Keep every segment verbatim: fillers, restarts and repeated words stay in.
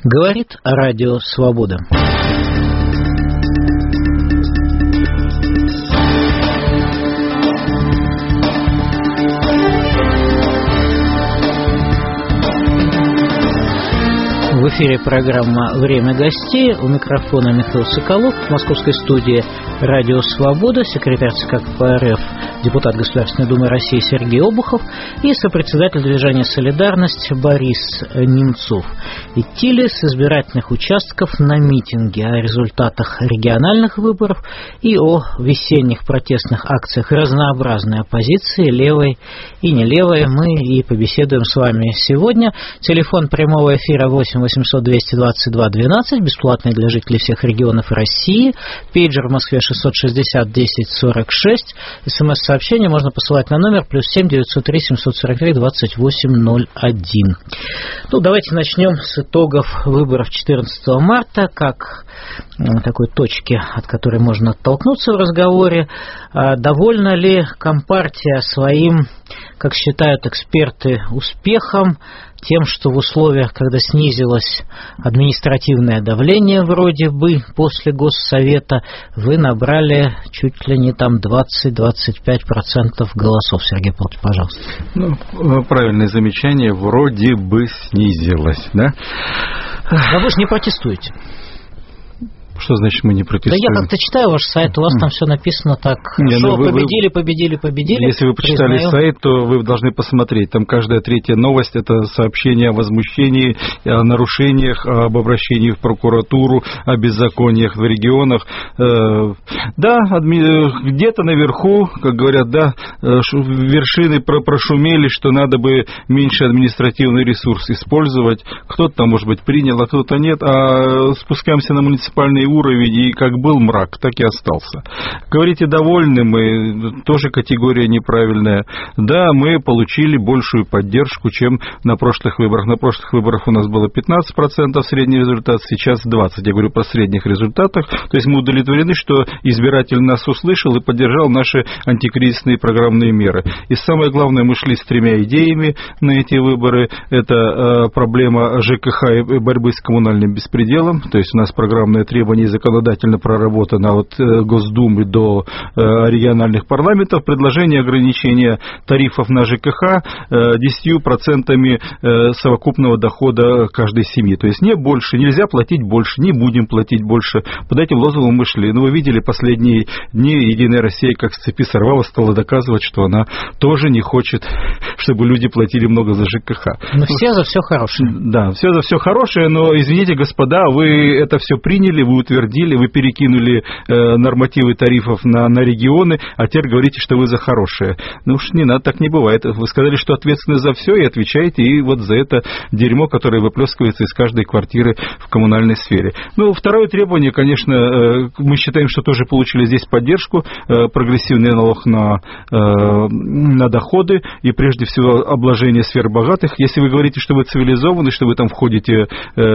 Говорит Радио Свобода. В эфире программа «Время гостей». У микрофона Михаил Соколов. В московской студии «Радио Свобода» секретарь ЦК КПРФ, депутат Государственной Думы России Сергей Обухов и сопредседатель движения «Солидарность» Борис Немцов. Идти ли с избирательных участков на митинги о результатах региональных выборов и о весенних протестных акциях разнообразной оппозиции, левой и не левой, мы и побеседуем с вами сегодня. Телефон прямого эфира восемь восемьсот двести двадцать два двенадцать, бесплатный для жителей всех регионов России. Пейджер в Москве шестьсот шестьдесят десять сорок шесть. СМС-сообщение можно посылать на номер плюс семь девятьсот три семьсот сорок три двадцать восемь ноль один. Ну, давайте начнем с итогов выборов четырнадцатого марта, как такой точки, от которой можно оттолкнуться в разговоре. Довольна ли Компартия своим, как считают эксперты, успехом, тем, что в условиях, когда снизилось административное давление вроде бы после Госсовета, вы набрали чуть ли не там двадцать-двадцать пять процентов голосов? Сергей Павлович, пожалуйста. Ну, правильное замечание, вроде бы снизилось, да? А вы же не протестуете. Что значит мы не протестуем? Да я как-то читаю ваш сайт, у вас там все написано так, не, что ну вы, победили, победили, победили. Если вы почитали признаю. сайт, то вы должны посмотреть. Там каждая третья новость – это сообщение о возмущении, о нарушениях, об обращении в прокуратуру, о беззакониях в регионах. Да, где-то наверху, как говорят, да, вершины прошумели, что надо бы меньше административный ресурс использовать. Кто-то там, может быть, принял, а кто-то нет. А спускаемся на муниципальные уровень, и как был мрак, так и остался. Говорите, довольны мы, тоже категория неправильная. Да, мы получили большую поддержку, чем на прошлых выборах. На прошлых выборах у нас было пятнадцать процентов средний результат, сейчас двадцать процентов. Я говорю про средних результатах. То есть мы удовлетворены, что избиратель нас услышал и поддержал наши антикризисные программные меры. И самое главное, мы шли с тремя идеями на эти выборы. Это э, проблема ЖКХ и борьбы с коммунальным беспределом. То есть у нас программное требование законодательно проработано от Госдумы до региональных парламентов. Предложение ограничения тарифов на ЖКХ десятью процентами совокупного дохода каждой семьи. То есть не больше, нельзя платить больше, не будем платить больше. Под этим лозунгом мы шли. Но вы видели последние дни, Единая Россия как с цепи сорвалась, стала доказывать, что она тоже не хочет, чтобы люди платили много за ЖКХ. Но все за все хорошее. Да, все за все хорошее, но, извините, господа, вы это все приняли, вы утвердили, вы перекинули э, нормативы тарифов на, на регионы, а теперь говорите, что вы за хорошее. Ну уж не надо, так не бывает. Вы сказали, что ответственны за все, и отвечаете и вот за это дерьмо, которое выплескивается из каждой квартиры в коммунальной сфере. Ну, второе требование, конечно, э, мы считаем, что тоже получили здесь поддержку, э, прогрессивный налог на, э, на доходы и, прежде всего, обложение сфер богатых. Если вы говорите, что вы цивилизованы, что вы там входите,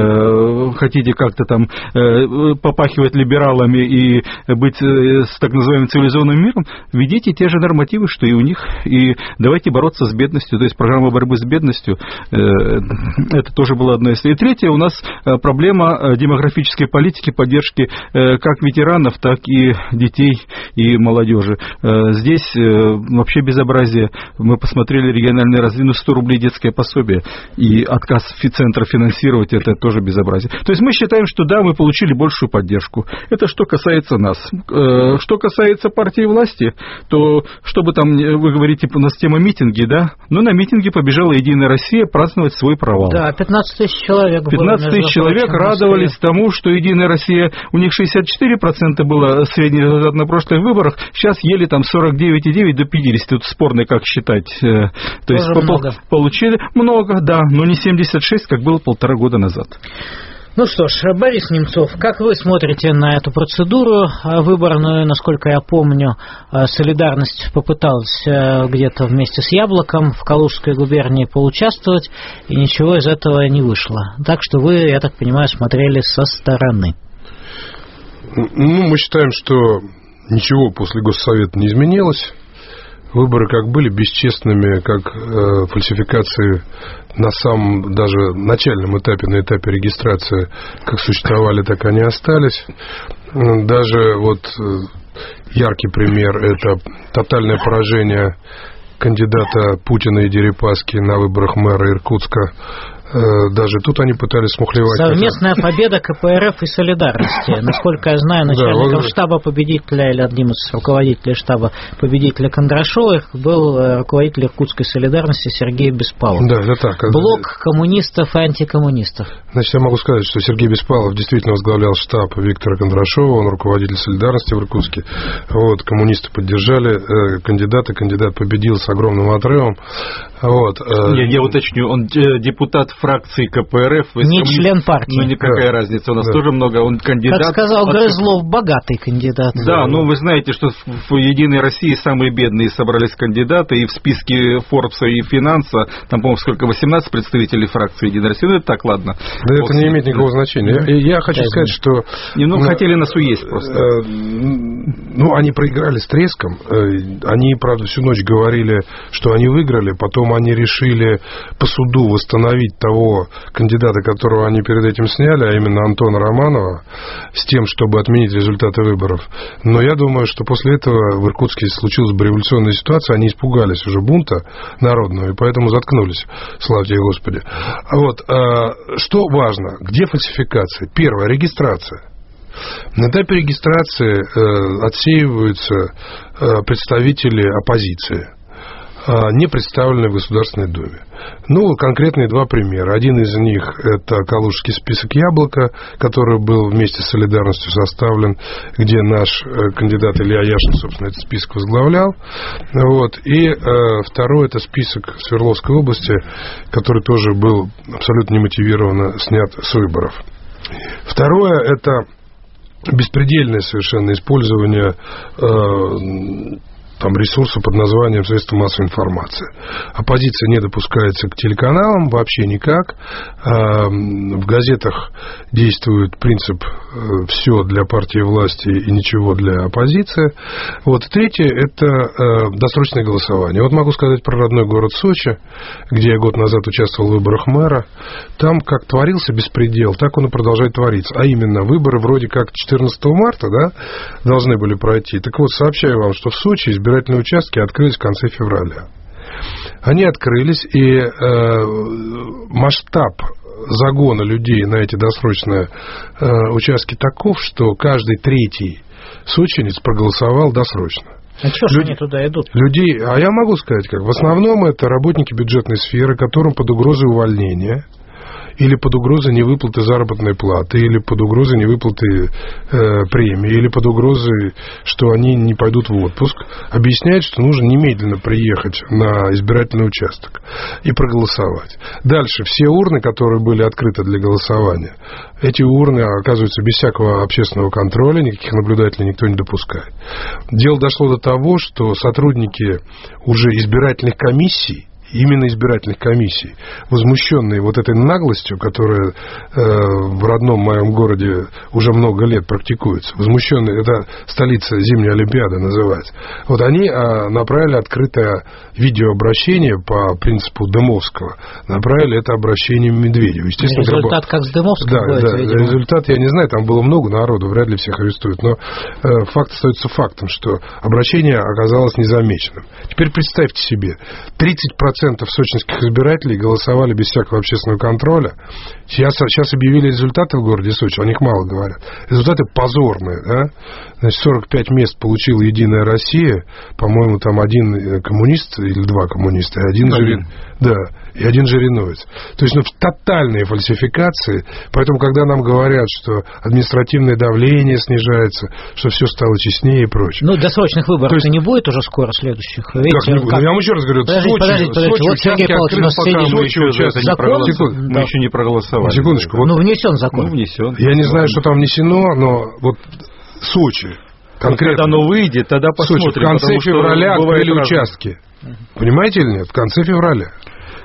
э, хотите как-то там э, попахивать либералами и быть с так называемым цивилизованным миром, введите те же нормативы, что и у них, и давайте бороться с бедностью. То есть программа борьбы с бедностью, э, это тоже было одно из. И третье, у нас проблема демографической политики, поддержки э, как ветеранов, так и детей и молодежи. Э, здесь э, вообще безобразие. Мы посмотрели региональные развитие, ну, сто рублей детское пособие, и отказ центра финансировать это тоже безобразие. То есть мы считаем, что да, мы получили большую поддержку. Это что касается нас. Что касается партии власти, то, чтобы там, вы говорите, у нас тема митинги, да? Ну, на митинге побежала Единая Россия праздновать свой провал. Да, пятнадцать тысяч человек. пятнадцать тысяч человек радовались тому, что Единая Россия, у них шестьдесят четыре процента было средний результат на прошлых выборах, сейчас еле там сорок девять и девять до пятьдесят. Тут спорно, как считать. То тоже есть много. Получили много, да, но не семьдесят шесть, как было полтора года назад. Ну что ж, Борис Немцов, как вы смотрите на эту процедуру выборную? Насколько я помню, «Солидарность» попыталась где-то вместе с «Яблоком» в Калужской губернии поучаствовать, и ничего из этого не вышло. Так что вы, я так понимаю, смотрели со стороны. Ну, мы считаем, что ничего после Госсовета не изменилось. выборы как были бесчестными, как э, фальсификации на самом даже начальном этапе, на этапе регистрации, как существовали, так они остались. Даже вот яркий пример – это тотальное поражение кандидата Путина и Дерипаски на выборах мэра Иркутска. Даже тут они пытались смухлевать. Совместная победа ка пэ эр эф и «Солидарности». Насколько я знаю, начальником да, штаба победителя или одним из руководителей штаба победителя Кондрашова был руководитель Иркутской «Солидарности» Сергей Беспалов. Да, это так. Блок коммунистов и антикоммунистов. Значит, я могу сказать, что Сергей Беспалов действительно возглавлял штаб Виктора Кондрашова, он руководитель «Солидарности» в Иркутске. Вот, коммунисты поддержали э, кандидата, кандидат победил с огромным отрывом. Вот, э... я, я уточню, он депутат фракции ка пэ эр эф. Не член партии. Ну, никакая да. разница, у нас да. тоже много, он кандидат. Как сказал от... Грызлов, богатый кандидат. Да, ну вы знаете, что в «Единой России» самые бедные собрались кандидаты, и в списке Форбса и Финанса, там, по-моему, сколько, восемнадцать представителей фракции «Единой России», ну это так, ладно. Да это не имеет никакого значения. Я, я хочу да, сказать, что... Немного ну, хотели нас уесть просто. Э, ну, они проиграли с треском, они, правда, всю ночь говорили, что они выиграли, потом они решили по суду восстановить того кандидата, которого они перед этим сняли, а именно Антона Романова, с тем, чтобы отменить результаты выборов. Но я думаю, что после этого в Иркутске случилась бы революционная ситуация, они испугались уже бунта народного, и поэтому заткнулись, слава тебе Господи. Вот, что важно, где фальсификация? Первое, регистрация. На этапе регистрации отсеиваются представители оппозиции, не представлены в Государственной Думе. Ну, конкретные два примера. Один из них – это калужский список «Яблоко», который был вместе с «Солидарностью» составлен, где наш кандидат Илья Яшин, собственно, этот список возглавлял. Вот. И э, второй – это список Свердловской области, который тоже был абсолютно немотивированно снят с выборов. Второе – это беспредельное совершенно использование э, там ресурса под названием средства массовой информации. Оппозиция не допускается к телеканалам вообще никак. В газетах действует принцип «все для партии власти и ничего для оппозиции». Вот. Третье – это досрочное голосование. Вот могу сказать про родной город Сочи, где я год назад участвовал в выборах мэра. Там как творился беспредел, так он и продолжает твориться. А именно, выборы вроде как четырнадцатого марта, да, должны были пройти. Так вот, сообщаю вам, что в Сочи избирательные избирательные участки открылись в конце февраля. Они открылись, и э, масштаб загона людей на эти досрочные э, участки таков, что каждый третий сочинец проголосовал досрочно. А что ж они туда идут? Людей, а я могу сказать как. В основном это работники бюджетной сферы, которым под угрозой увольнения или под угрозой невыплаты заработной платы, или под угрозой невыплаты э, премии, или под угрозой, что они не пойдут в отпуск, объясняют, что нужно немедленно приехать на избирательный участок и проголосовать. Дальше, все урны, которые были открыты для голосования, эти урны оказываются без всякого общественного контроля, никаких наблюдателей никто не допускает. Дело дошло до того, что сотрудники уже избирательных комиссий, именно избирательных комиссий, возмущенные вот этой наглостью, которая э, в родном моем городе уже много лет практикуется, возмущенные, это столица зимней Олимпиады называется, вот они э, направили открытое видеообращение по принципу Дымовского, направили это обращение Медведеву. Естественно, результат как с Дымовским да, будет, да, видимо. Результат, я не знаю, там было много народу, вряд ли всех арестуют, но э, факт остается фактом, что обращение оказалось незамеченным. Теперь представьте себе, тридцать процентов сочинских избирателей голосовали без всякого общественного контроля. Сейчас, сейчас объявили результаты в городе Сочи, о них мало говорят. Результаты позорные, да? Значит, сорок пять мест получила «Единая Россия», по-моему, там один коммунист или два коммуниста, и один, Жирин... да, и один жириновец. То есть, ну, тотальные фальсификации. Поэтому, когда нам говорят, что административное давление снижается, что все стало честнее и прочее. Ну, досрочных выборов есть... не будет уже скоро следующих. Видите, как не будет? как... Я вам еще раз говорю, подождите, Сочи, подождите, подождите. Сочи, вот Сергей Павлович у нас сидит. Мы еще, участки, закон, закон, мы да. еще не проголосовали. Секундочку. Вот, ну, внесен закон. Ну, внесен. Я не знаю, что там внесено, но вот Сочи. Конкретно. Когда оно выйдет, тогда посмотрим. Сочи, в конце февраля открыли участки. Понимаете или нет? В конце февраля.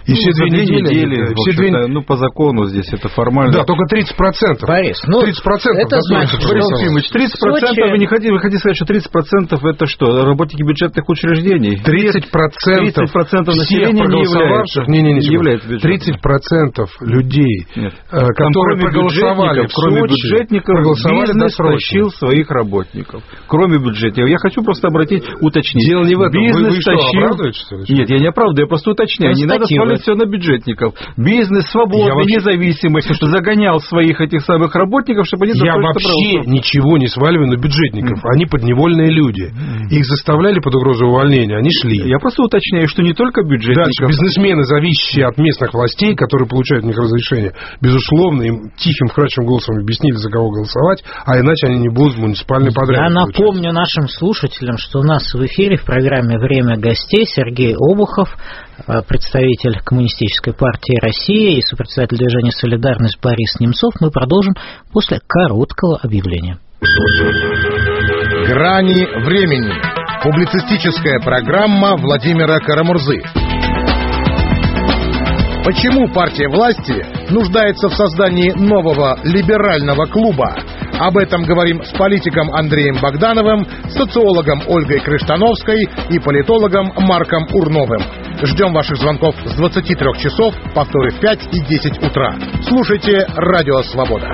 И ну, все две недели, недели все две... ну, по закону здесь это формально. Да, только тридцать процентов. Борис, ну, тридцать процентов это значит, что... Борис Ефимович, тридцать процентов, Сочи... вы не хотите, вы хотите сказать, что тридцать процентов это что, работники бюджетных учреждений? тридцать процентов, тридцать процентов населения не является, не, не, не, не является бюджетом. тридцать процентов людей, Нет. которые проголосовали в кроме Сочи, бюджетников, проголосовали бизнес тащил своих работников. Кроме бюджетников. Я хочу просто обратить, уточнить. Дело не в этом. Бизнес вы, вы что, тащил... оправдываете, что ли? Нет, я не оправдываю, я просто уточняю. Не надо свалить все на бюджетников. Бизнес свободный, вообще... независимый, что загонял своих этих самых работников, чтобы они... Я вообще ничего не сваливаю на бюджетников. Mm. Они подневольные люди. Mm. Их заставляли под угрозу увольнения, они шли. Я просто уточняю, что не только бюджетников... Дальше, бизнесмены, зависящие от местных властей, которые получают у них разрешение, безусловно, им тихим, вкрадчивым голосом объяснили, за кого голосовать, а иначе они не будут муниципальный подряд. Я напомню нашим слушателям, что у нас в эфире в программе «Время гостей» Сергей Обухов, представитель Коммунистической партии России и сопредседатель движения «Солидарность» Борис Немцов. Мы продолжим после короткого объявления. «Грани времени». Публицистическая программа Владимира Карамурзы. Почему партия власти нуждается в создании нового либерального клуба? Об этом говорим с политиком Андреем Богдановым, социологом Ольгой Крыштановской и политологом Марком Урновым. Ждем ваших звонков с двадцати трёх часов, повторы в пять и десять утра. Слушайте «Радио Свобода».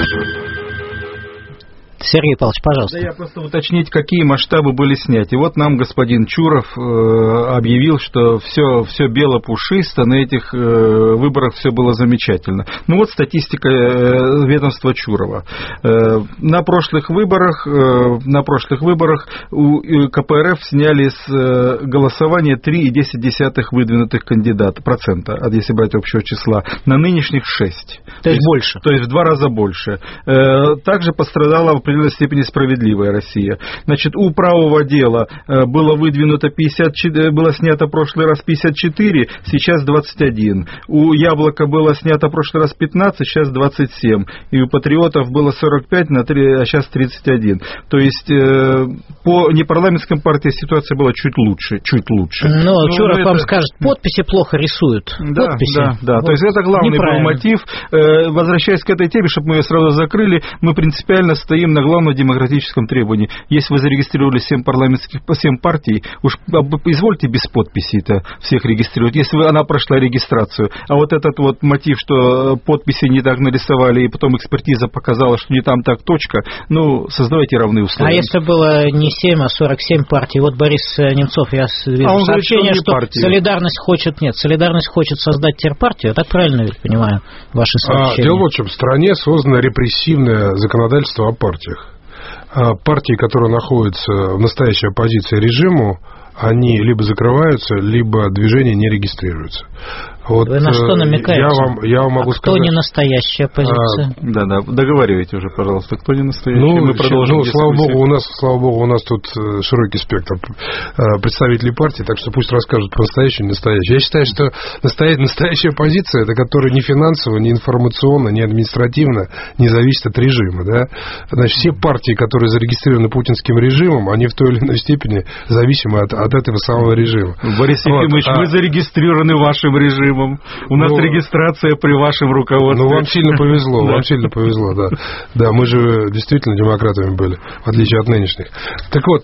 Сергей Павлович, пожалуйста. Да, я просто уточнить, какие масштабы были сняты. Вот нам господин Чуров э, объявил, что все, все бело-пушисто, на этих э, выборах все было замечательно. Ну вот статистика э, ведомства Чурова. Э, на прошлых выборах, э, на прошлых выборах у ка пэ эр эф сняли с э, голосования три и десять десятых выдвинутых кандидата, процента, если брать общего числа, на нынешних шесть. То есть больше. То есть в два раза больше. Э, также пострадала в определенной степени справедливая Россия. Значит, у правого дела было выдвинуто пятьдесят четыре, было снято в прошлый раз пятьдесят четыре, сейчас двадцать один. У Яблока было снято в прошлый раз пятнадцать, сейчас двадцать семь. И у Патриотов было сорок пять, на три, а сейчас тридцать один. То есть э, по непарламентским партиям ситуация была чуть лучше. Чуть лучше. Но, Но Чуров это... вам скажет, подписи плохо рисуют. Да, подписи. да, да. Вот. То есть это главный был мотив. Э, возвращаясь к этой теме, чтобы мы ее сразу закрыли, мы принципиально стоим на главном демократическом требовании. Если вы зарегистрировали семь парламентских, семь партий, уж извольте без подписей-то всех регистрировать, если вы, она прошла регистрацию. А вот этот вот мотив, что подписи не так нарисовали, и потом экспертиза показала, что не там так точка, ну, создавайте равные условия. А если было не семь, а сорок семь партий? Вот Борис Немцов, я вижу а сообщение, что, что Солидарность хочет, нет, Солидарность хочет создать терпартию, я так правильно ведь понимаю ваши сообщения? А, дело вот в чем, в стране создано репрессивное законодательство о партиях. Партии, которые находятся в настоящей оппозиции режиму, они либо закрываются, либо движение не регистрируется. Вот, вы на что намекаете? Я вам, я вам могу а кто сказать, не настоящая оппозиция? А, да, да, договаривайте уже, пожалуйста, кто не настоящий. Ну, мы продолжим ну слава богу, у нас, слава богу, у нас тут широкий спектр представителей партии, так что пусть расскажут про настоящую и настоящую. Я считаю, что настоящая оппозиция, это которая ни финансово, ни информационно, ни административно не зависит от режима. Да? Значит, все партии, которые зарегистрированы путинским режимом, они в той или иной степени зависимы от, от этого самого режима. Борис Ефимович, вот, а... мы зарегистрированы вашим режимом. У нас ну, регистрация при вашем руководстве. Ну, вам сильно повезло, вам сильно повезло, да. Да, мы же действительно демократами были, в отличие от нынешних. Так вот,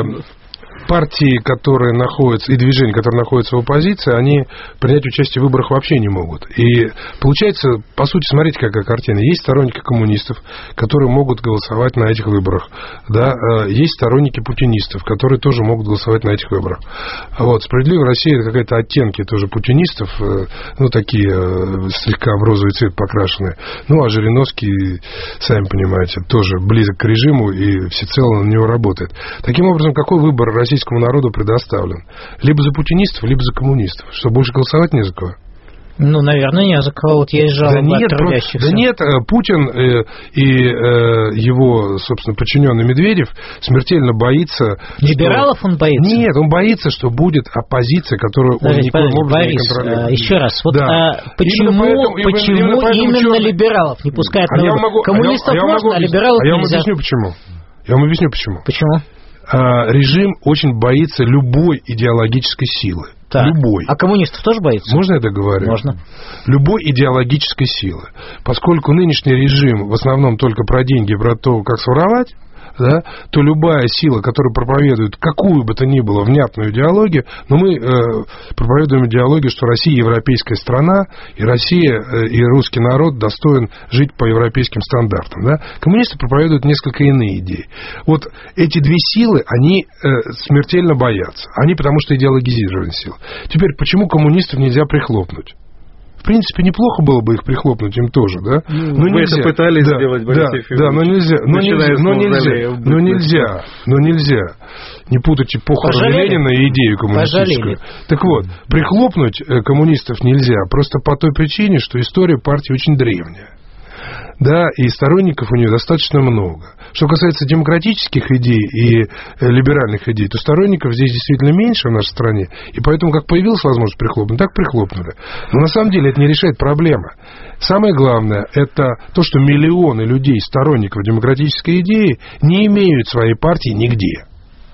партии, которые находятся, и движения, которые находятся в оппозиции, они принять участие в выборах вообще не могут. И получается, по сути, смотрите, какая картина. Есть сторонники коммунистов, которые могут голосовать на этих выборах. Да? Есть сторонники путинистов, которые тоже могут голосовать на этих выборах. Вот. «Справедливая Россия» — это какие-то оттенки тоже путинистов, ну, такие слегка в розовый цвет покрашенные. Ну, а Жириновский, сами понимаете, тоже близок к режиму и всецело на него работает. Таким образом, какой выбор России российскому народу предоставлен? Либо за путинистов, либо за коммунистов. Что, больше голосовать не за кого? Ну, наверное, не за кого. Вот есть жалобы да нет, от трудящихся. Да нет, Путин и его, собственно, подчиненный Медведев смертельно боится... Либералов что... он боится? Нет, он боится, что будет оппозиция, которую подождите, он никоим образом Борис, не контролирует. Еще раз, вот да. а почему именно, поэтому, почему именно, поэтому именно черный... либералов не пускают а на выбор? Могу, Коммунистов а я, можно, а, я а либералов а я вам нельзя. объясню, почему. Я вам объясню, почему. Почему? Режим очень боится любой идеологической силы. Так. Любой. А коммунистов тоже боится? Можно я договорю? Можно. Любой идеологической силы. Поскольку нынешний режим в основном только про деньги, про то, как своровать, да, то любая сила, которая проповедует какую бы то ни было внятную идеологию, но мы э, проповедуем идеологию, что Россия европейская страна, и Россия э, и русский народ достоин жить по европейским стандартам. Да? Коммунисты проповедуют несколько иные идеи. Вот эти две силы, они э, смертельно боятся. Они потому что идеологизированные силы. Теперь, почему коммунистов нельзя прихлопнуть? В принципе, неплохо было бы их прихлопнуть им тоже, да? Ну, но вы нельзя. это пытались да, сделать, Борис да, Ефимович. да, но нельзя, но нельзя, но нельзя, но нельзя, но нельзя. Не путайте похороны Ленина и идею коммунистическую. Пожалели. Так вот, прихлопнуть коммунистов нельзя, просто по той причине, что история партии очень древняя. Да, и сторонников у нее достаточно много. Что касается демократических идей и либеральных идей, то сторонников здесь действительно меньше в нашей стране, и поэтому, как появилась возможность прихлопнуть, так прихлопнули. Но на самом деле это не решает проблемы. Самое главное, это то, что миллионы людей, сторонников демократической идеи, не имеют своей партии нигде.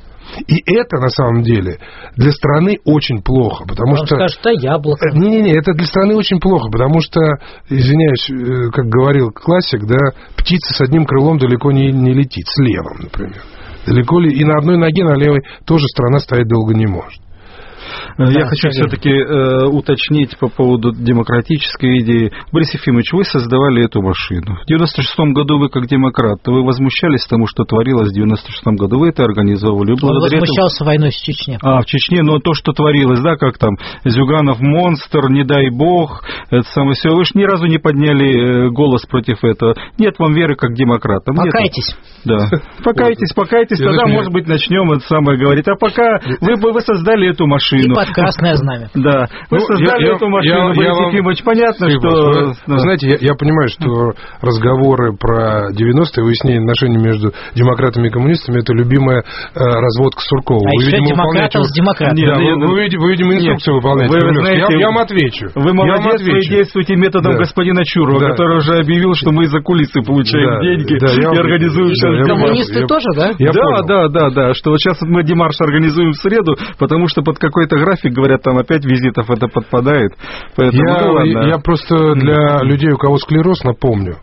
И это, на самом деле, для страны очень плохо, потому Он что... скажет, а яблоко? Не-не-не, это для страны очень плохо, потому что, извиняюсь, как говорил классик, да, птица с одним крылом далеко не, не летит, с левым, например. Далеко ли... И на одной ноге, на левой тоже страна стоять долго не может. Я да, хочу все-таки э, уточнить по поводу демократической идеи. Борис Ефимович, вы создавали эту машину. В девяносто шестом году вы, как демократ, вы возмущались тому, что творилось в девяносто шестом году. Вы это организовывали. Он возмущался этому... войной в Чечне. А, в Чечне, но то, что творилось, да, как там, Зюганов монстр, не дай бог, это самое все. Вы же ни разу не подняли голос против этого. Нет вам веры как демократам. Покайтесь. Да. Покайтесь, покайтесь, тогда, может быть, начнем это самое говорить. А пока вы, вы создали эту машину. И под красное знамя. Да. Вы ну, создали я, эту машину, Борис Ефимович, понятно, что... Вы, да. Знаете, я, я понимаю, что разговоры про девяностые, выяснение отношений между демократами и коммунистами, это любимая э, разводка Суркова. А вы, еще видимо, демократов выполняете... с демократами. Да, вы, вы, вы, вы, видимо, инструкцию нет, выполняете. Вы знаете, я, я вам отвечу. Вы молодец, вы действуете методом да. господина Чурова, да. который уже объявил, что мы из-за кулисы получаем да, деньги да, и организуем... Да, коммунисты я, тоже, да? Я да, да, да, да, что вот сейчас мы демарш организуем в среду, потому что под какой-то график, говорят, там опять визитов это подпадает. Поэтому, я, ну, ладно. я просто для людей, у кого склероз, напомню.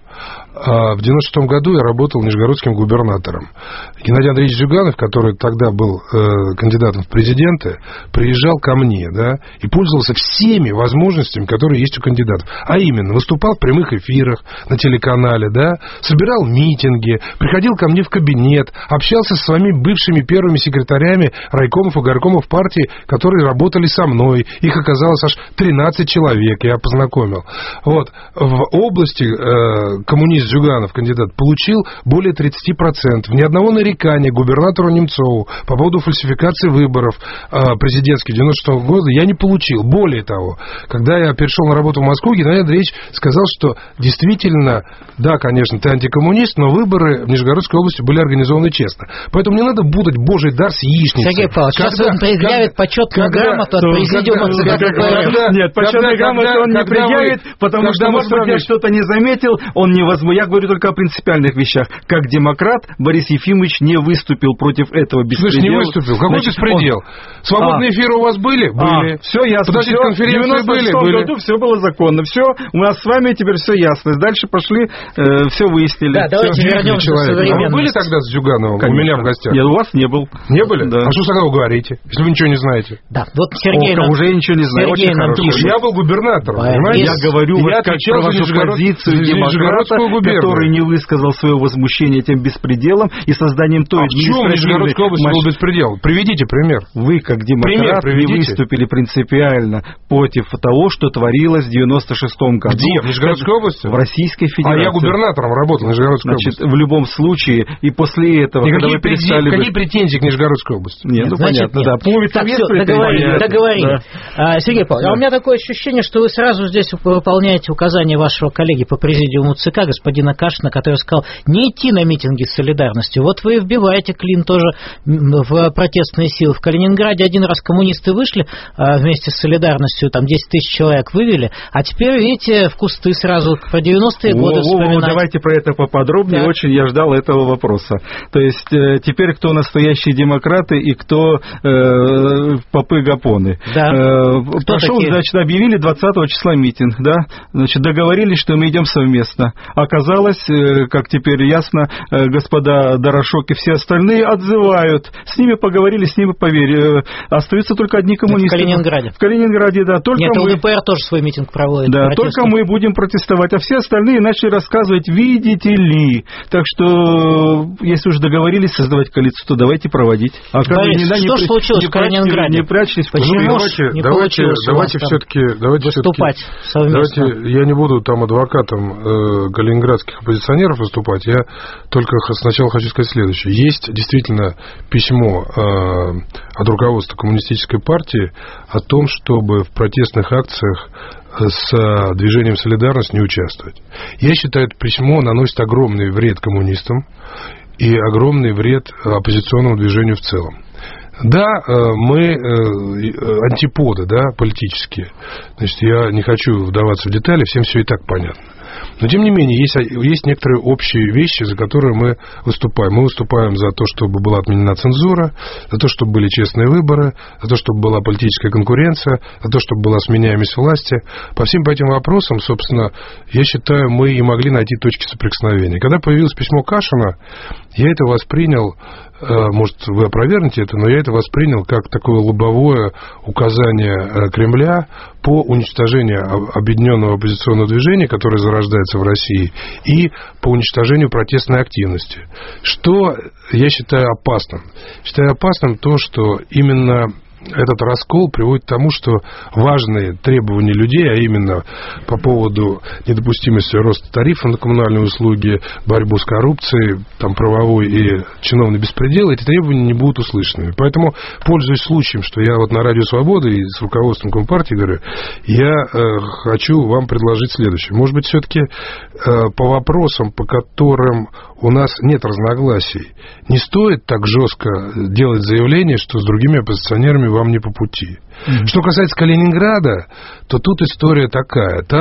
В девяносто шестом году я работал нижегородским губернатором. Геннадий Андреевич Зюганов, который тогда был э, кандидатом в президенты, приезжал ко мне, да, и пользовался всеми возможностями, которые есть у кандидатов. А именно, выступал в прямых эфирах на телеканале, да, собирал митинги, приходил ко мне в кабинет, общался со своими бывшими первыми секретарями райкомов и горкомов партии, которые работали со мной. Их оказалось аж тринадцать человек, я познакомил. Вот. В области э, коммунист Зюганов, кандидат, получил более тридцать процентов. Ни одного нарекания губернатору Немцову по поводу фальсификации выборов э, президентских девяносто шестого года я не получил. Более того, когда я перешел на работу в Москву, Геннадий Андреевич сказал, что действительно, да, конечно, ты антикоммунист, но выборы в Нижегородской области были организованы честно. Поэтому не надо путать божий дар с яичницей. Сергей Павлович, сейчас он предъявит почетную когда, грамоту от президиума ЦК. Нет, почетную грамоту он не предъявит, потому что, может быть, я что-то не заметил, он не возможно. Я говорю только о принципиальных вещах. Как демократ Борис Ефимович не выступил против этого беспредела. Слышь, не выступил. Какой Значит, беспредел? Он... Свободные а. эфиры у вас были? Были. А, все ясно. Подождите, конференции были? В девяносто шестом году все было законно. Все, у нас с вами теперь все ясно. Дальше пошли, э, все выяснили. Да, давайте все. вернемся к современности. А вы были тогда с Зюгановым? Конечно. У меня в гостях? Нет, у вас не был. Не были? Да. А что тогда вы говорите, если вы ничего не знаете? Да, вот Сергей О, нам... уже ничего не знаю. Сергей Очень нам хорошо. пишет. Я был губернатором, а, понимаете? Я говорю, я вот как про вашу позицию демократа, который не высказал свое возмущение этим беспределом и созданием той а в чем Нижегородская область был беспредел? Приведите пример. Вы, как демократ, не выступили принципиально против того, что творилось в девяносто шестом году. Где? В Нижегородской области? В Российской Федерации. А я губернатором работал в Нижегородской Значит, области. в любом случае, и после этого... И какие, перестали... какие претензии к Нижегородской области? Нет, ну Значит, понятно, нет. да. По так, все, договорили, договорили. Да. А, Сергей Павлович, да. а у меня такое ощущение, что вы сразу здесь выполняете указания вашего коллеги по президиуму ЦК ЦК господина Кашина, который сказал не идти на митинги с солидарностью. Вот вы вбиваете клин тоже в протестные силы. В Калининграде один раз коммунисты вышли вместе с солидарностью, там десять тысяч человек вывели, а теперь, видите, в кусты сразу про девяностые годы вспоминать. Давайте про это поподробнее, да. Очень я ждал этого вопроса. То есть теперь кто настоящие демократы и кто э, попы-гапоны. Да. Э, прошел, такие? Значит, объявили двадцатого числа митинг, да, значит, договорились, что мы идем совместно. Оказалось, э, как теперь ясно, э, господа Дорошок и все остальные отзывают. С ними поговорили, с ними поверили. Э, остаются только одни коммунисты. В Калининграде. В Калининграде, да. Только Нет, мы... ЛДПР тоже свой митинг проводит. Да, только мы будем протестовать, а все остальные начали рассказывать, видите ли. Так что, если уже договорились создавать коалицию, то давайте проводить. А Борис, не, что не, случилось не в Калининграде? Не прячьтесь. Почему ну, давайте, не давайте, давайте все-таки, давайте выступать все-таки, совместно? Давайте, я не буду там адвокатом э, калининградских оппозиционеров выступать, я только сначала хочу сказать следующее. Есть действительно письмо э, от руководства Коммунистической партии о том, чтобы в протестных акциях с движением «Солидарность» не участвовать. Я считаю, это письмо наносит огромный вред коммунистам и огромный вред оппозиционному движению в целом. Да, мы антиподы, да, политические. Значит, я не хочу вдаваться в детали, всем все и так понятно. Но, тем не менее, есть, есть некоторые общие вещи, за которые мы выступаем. Мы выступаем за то, чтобы была отменена цензура, за то, чтобы были честные выборы, за то, чтобы была политическая конкуренция, за то, чтобы была сменяемость власти. По всем по этим вопросам, собственно, я считаю, мы и могли найти точки соприкосновения. Когда появилось письмо Кашина, я это воспринял, может, вы опровергнете это, но я это воспринял как такое лобовое указание Кремля по уничтожению объединенного оппозиционного движения, которое зарождается в России, и по уничтожению протестной активности. Что я считаю опасным? Считаю опасным то, что именно этот раскол приводит к тому, что важные требования людей, а именно по поводу недопустимости роста тарифов на коммунальные услуги, борьбу с коррупцией, там, правовой и чиновный беспредел, эти требования не будут услышанными. Поэтому, пользуясь случаем, что я вот на Радио Свобода и с руководством Компартии говорю, я э, хочу вам предложить следующее. Может быть, все-таки э, по вопросам, по которым у нас нет разногласий, не стоит так жестко делать заявление, что с другими оппозиционерами вам не по пути. Mm-hmm. Что касается Калининграда, то тут история такая. Там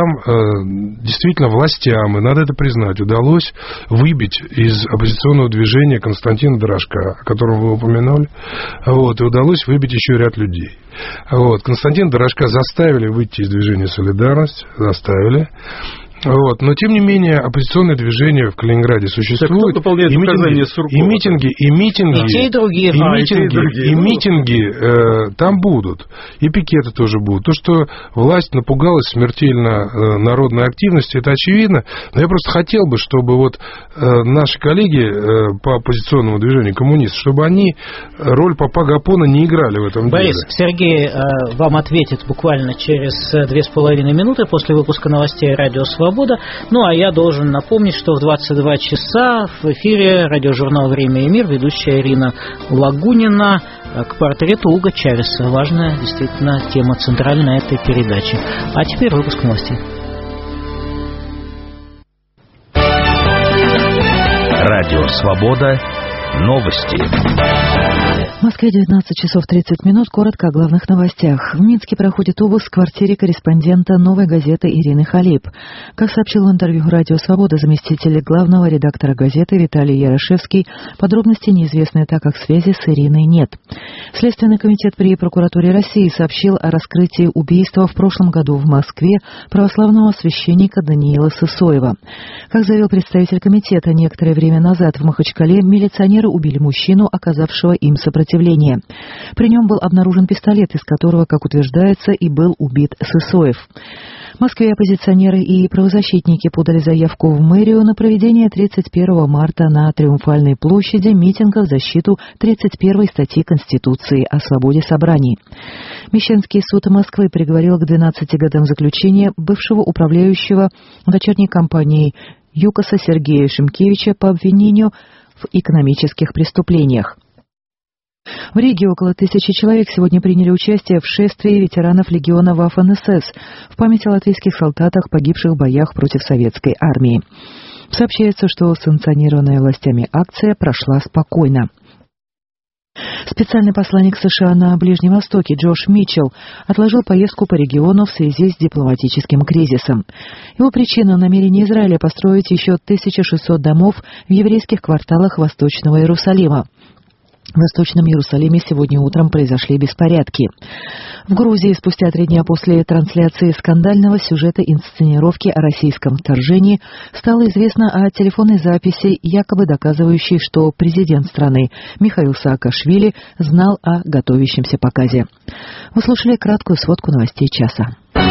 э, действительно властям, и надо это признать, удалось выбить из оппозиционного движения Константина Дорошка, о котором вы упомянули, вот, и удалось выбить еще ряд людей. Вот, Константина Дорошка заставили выйти из движения «Солидарность», заставили. Вот. Но, тем не менее, оппозиционное движение в Калининграде существует. И митинги, и митинги, и митинги, и те, и другие, и а, митинги, и, те, и, другие. и митинги э, там будут. И пикеты тоже будут. То, что власть напугалась смертельно э, народной активности, это очевидно. Но я просто хотел бы, чтобы вот э, наши коллеги э, по оппозиционному движению, коммунисты, чтобы они роль попа Гапона не играли в этом Борис, деле. Сергей э, вам ответит буквально через две с половиной минуты после выпуска новостей «Радио Свобода». Ну, а я должен напомнить, что в двадцать два часа в эфире радиожурнал «Время и мир» ведущая Ирина Лагунина к портрету Уго Чавеса. Важная, действительно, тема центральная этой передачи. А теперь выпуск новостей. Радио «Свобода». Новости. В Москве девятнадцать часов тридцать минут. Коротко о главных новостях. В Минске проходит обыск в квартире корреспондента «Новой газеты» Ирины Халип. Как сообщил в интервью «Радио Свобода» заместитель главного редактора газеты Виталий Ярошевский, подробности неизвестны, так как связи с Ириной нет. Следственный комитет при прокуратуре России сообщил о раскрытии убийства в прошлом году в Москве православного священника Даниила Сысоева. Как заявил представитель комитета, некоторое время назад в Махачкале милиционеры убили мужчину, оказавшего им сопротивление. При нем был обнаружен пистолет, из которого, как утверждается, и был убит Сысоев. В Москве оппозиционеры и правозащитники подали заявку в мэрию на проведение тридцать первого марта на Триумфальной площади митинга в защиту тридцать первой статьи Конституции о свободе собраний. Мещанский суд Москвы приговорил к двенадцати годам заключения бывшего управляющего дочерней компанией ЮКОСа Сергея Шимкевича по обвинению в экономических преступлениях. В Риге около тысячи человек сегодня приняли участие в шествии ветеранов легиона Waffen-эс эс в память о латвийских солдатах, погибших в боях против советской армии. Сообщается, что санкционированная властями акция прошла спокойно. Специальный посланник США на Ближнем Востоке Джош Митчелл отложил поездку по региону в связи с дипломатическим кризисом. Его причина — намерение Израиля построить еще тысяча шестьсот домов в еврейских кварталах Восточного Иерусалима. В Восточном Иерусалиме сегодня утром произошли беспорядки. В Грузии спустя три дня после трансляции скандального сюжета инсценировки о российском вторжении стало известно о телефонной записи, якобы доказывающей, что президент страны Михаил Саакашвили знал о готовящемся показе. Вы слушали краткую сводку новостей часа.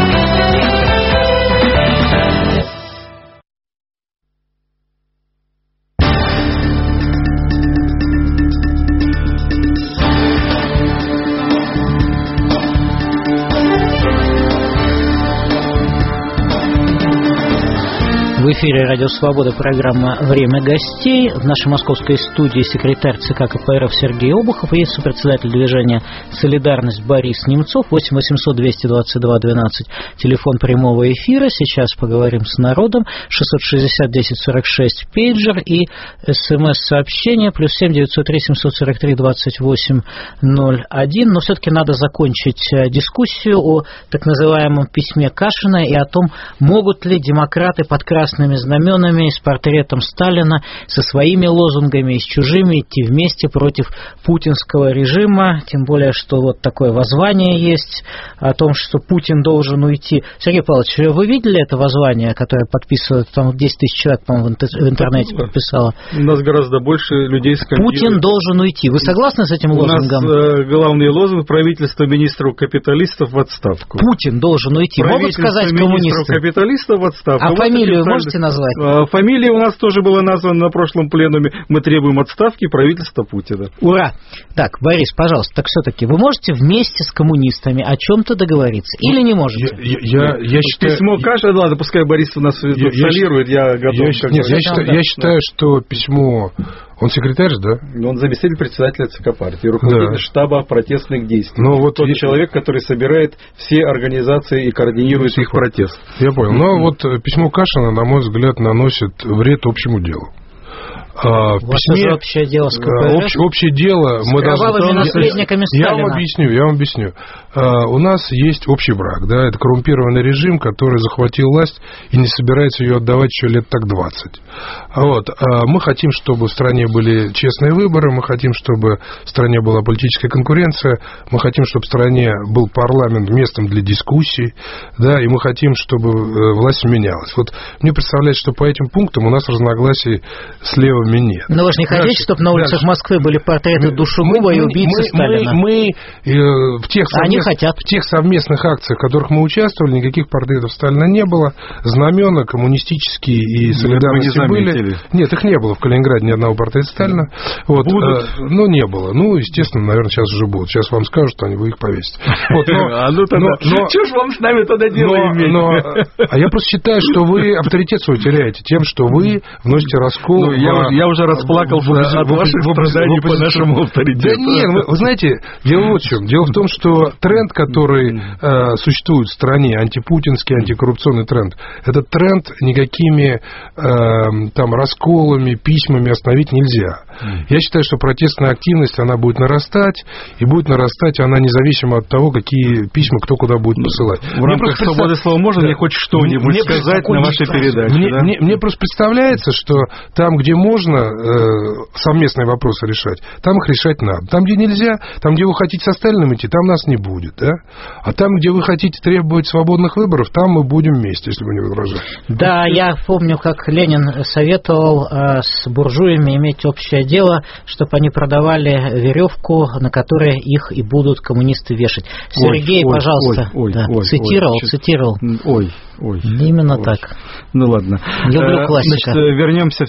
В эфире «Радио Свобода», программа «Время гостей». В нашей московской студии секретарь ЦК КПРФ Сергей Обухов и сопредседатель движения «Солидарность» Борис Немцов. восемь восемьсот двести двадцать два двенадцать, телефон прямого эфира. Сейчас поговорим с народом. шестьсот шестьдесят десять сорок шесть, пейджер и смс-сообщение плюс семь девятьсот три семьсот сорок три двадцать восемь ноль один. Но все-таки надо закончить дискуссию о так называемом письме Кашина и о том, могут ли демократы под красными знаменами с портретом Сталина, со своими лозунгами и с чужими идти вместе против путинского режима, тем более, что вот такое воззвание есть о том, что Путин должен уйти. Сергей Павлович, вы видели это воззвание, которое подписывает, там десять тысяч человек, по-моему, в интернете подписало? У нас гораздо больше людей скандируют. Путин должен уйти. Вы согласны с этим лозунгом? У нас э, главный лозунг: правительство министров капиталистов в отставку. Путин должен уйти. Могут сказать коммунисты? Капиталистов в отставку. А вот фамилию можете назвать? Фамилия у нас тоже была названа на прошлом пленуме. Мы требуем отставки правительства Путина. Ура! Так, Борис, пожалуйста, так все-таки вы можете вместе с коммунистами о чем-то договориться или не можете? Я, я, я считаю... Письмо Кашина, ладно, пускай Борис у нас солирует, я, я готов. Я, нет, я, считаю, я считаю, что письмо... Он секретарь, да? Он заместитель председателя ЦК партии, руководитель да. штаба протестных действий. Но вот тот я... человек, который собирает все организации и координирует их протест. Я понял. Но вот письмо Кашина, на мой взгляд, наносит вред общему делу. А, в письме, общее дело с КПРФ? Общ, общее дело... С мы кровавыми наследниками Сталина. Я вам объясню, я вам объясню. А, у нас есть общий враг, да, это коррумпированный режим, который захватил власть и не собирается ее отдавать еще лет так двадцать. Вот. А мы хотим, чтобы в стране были честные выборы, мы хотим, чтобы в стране была политическая конкуренция, мы хотим, чтобы в стране был парламент местом для дискуссий, да, и мы хотим, чтобы власть менялась. Вот мне представляется, что по этим пунктам у нас разногласий с левыми нет. Но вы же не хотите, дальше, чтобы на улицах дальше. Москвы были портреты душегуба мы, и убийцы мы, Сталина? Мы, мы э, в, тех Они хотят. в тех совместных акциях, в которых мы участвовали, никаких портретов Сталина не было. Знамена коммунистические и солидарности не были. Нет, их не было в Калининграде, ни одного портрета Сталина. Вот, будут? Э, ну, не было. Ну, естественно, наверное, сейчас уже будут. Сейчас вам скажут, что они вы их повесите. Вот, но, а ну тогда, но, что ж вам с нами тогда дело иметь? Но, а я просто считаю, что вы авторитет свой теряете тем, что вы вносите раскол. Ну, я, в, я уже расплакался в, от в, ваших в, страданий в, в, по нашему авторитету. Да нет, вы, вы знаете, дело вот в чем. Дело в том, что тренд, который э, существует в стране, антипутинский, антикоррупционный тренд, этот тренд никакими э, там расколами, письмами остановить нельзя. Я считаю, что протестная активность, она будет нарастать, и будет нарастать она независимо от того, какие письма кто куда будет посылать. В мне рамках свободы слова можно мне хоть что-нибудь мне сказать на вашей передаче? Мне, да? мне, мне просто представляется, что там, где можно э, совместные вопросы решать, там их решать надо. Там, где нельзя, там, где вы хотите со Сталиным идти, там нас не будет. Да? А там, где вы хотите требовать свободных выборов, там мы будем вместе, если вы не возражаете. Да, вот, я помню, как Ленин советовал э, с буржуями иметь общее дело, чтобы они продавали веревку, на которой их и будут коммунисты вешать. Сергей, ой, пожалуйста, ой, да, ой, цитировал, ой, цитировал. Ой, ой. Именно ой. так. Ну ладно. Люблю классика. Значит, вернемся все-таки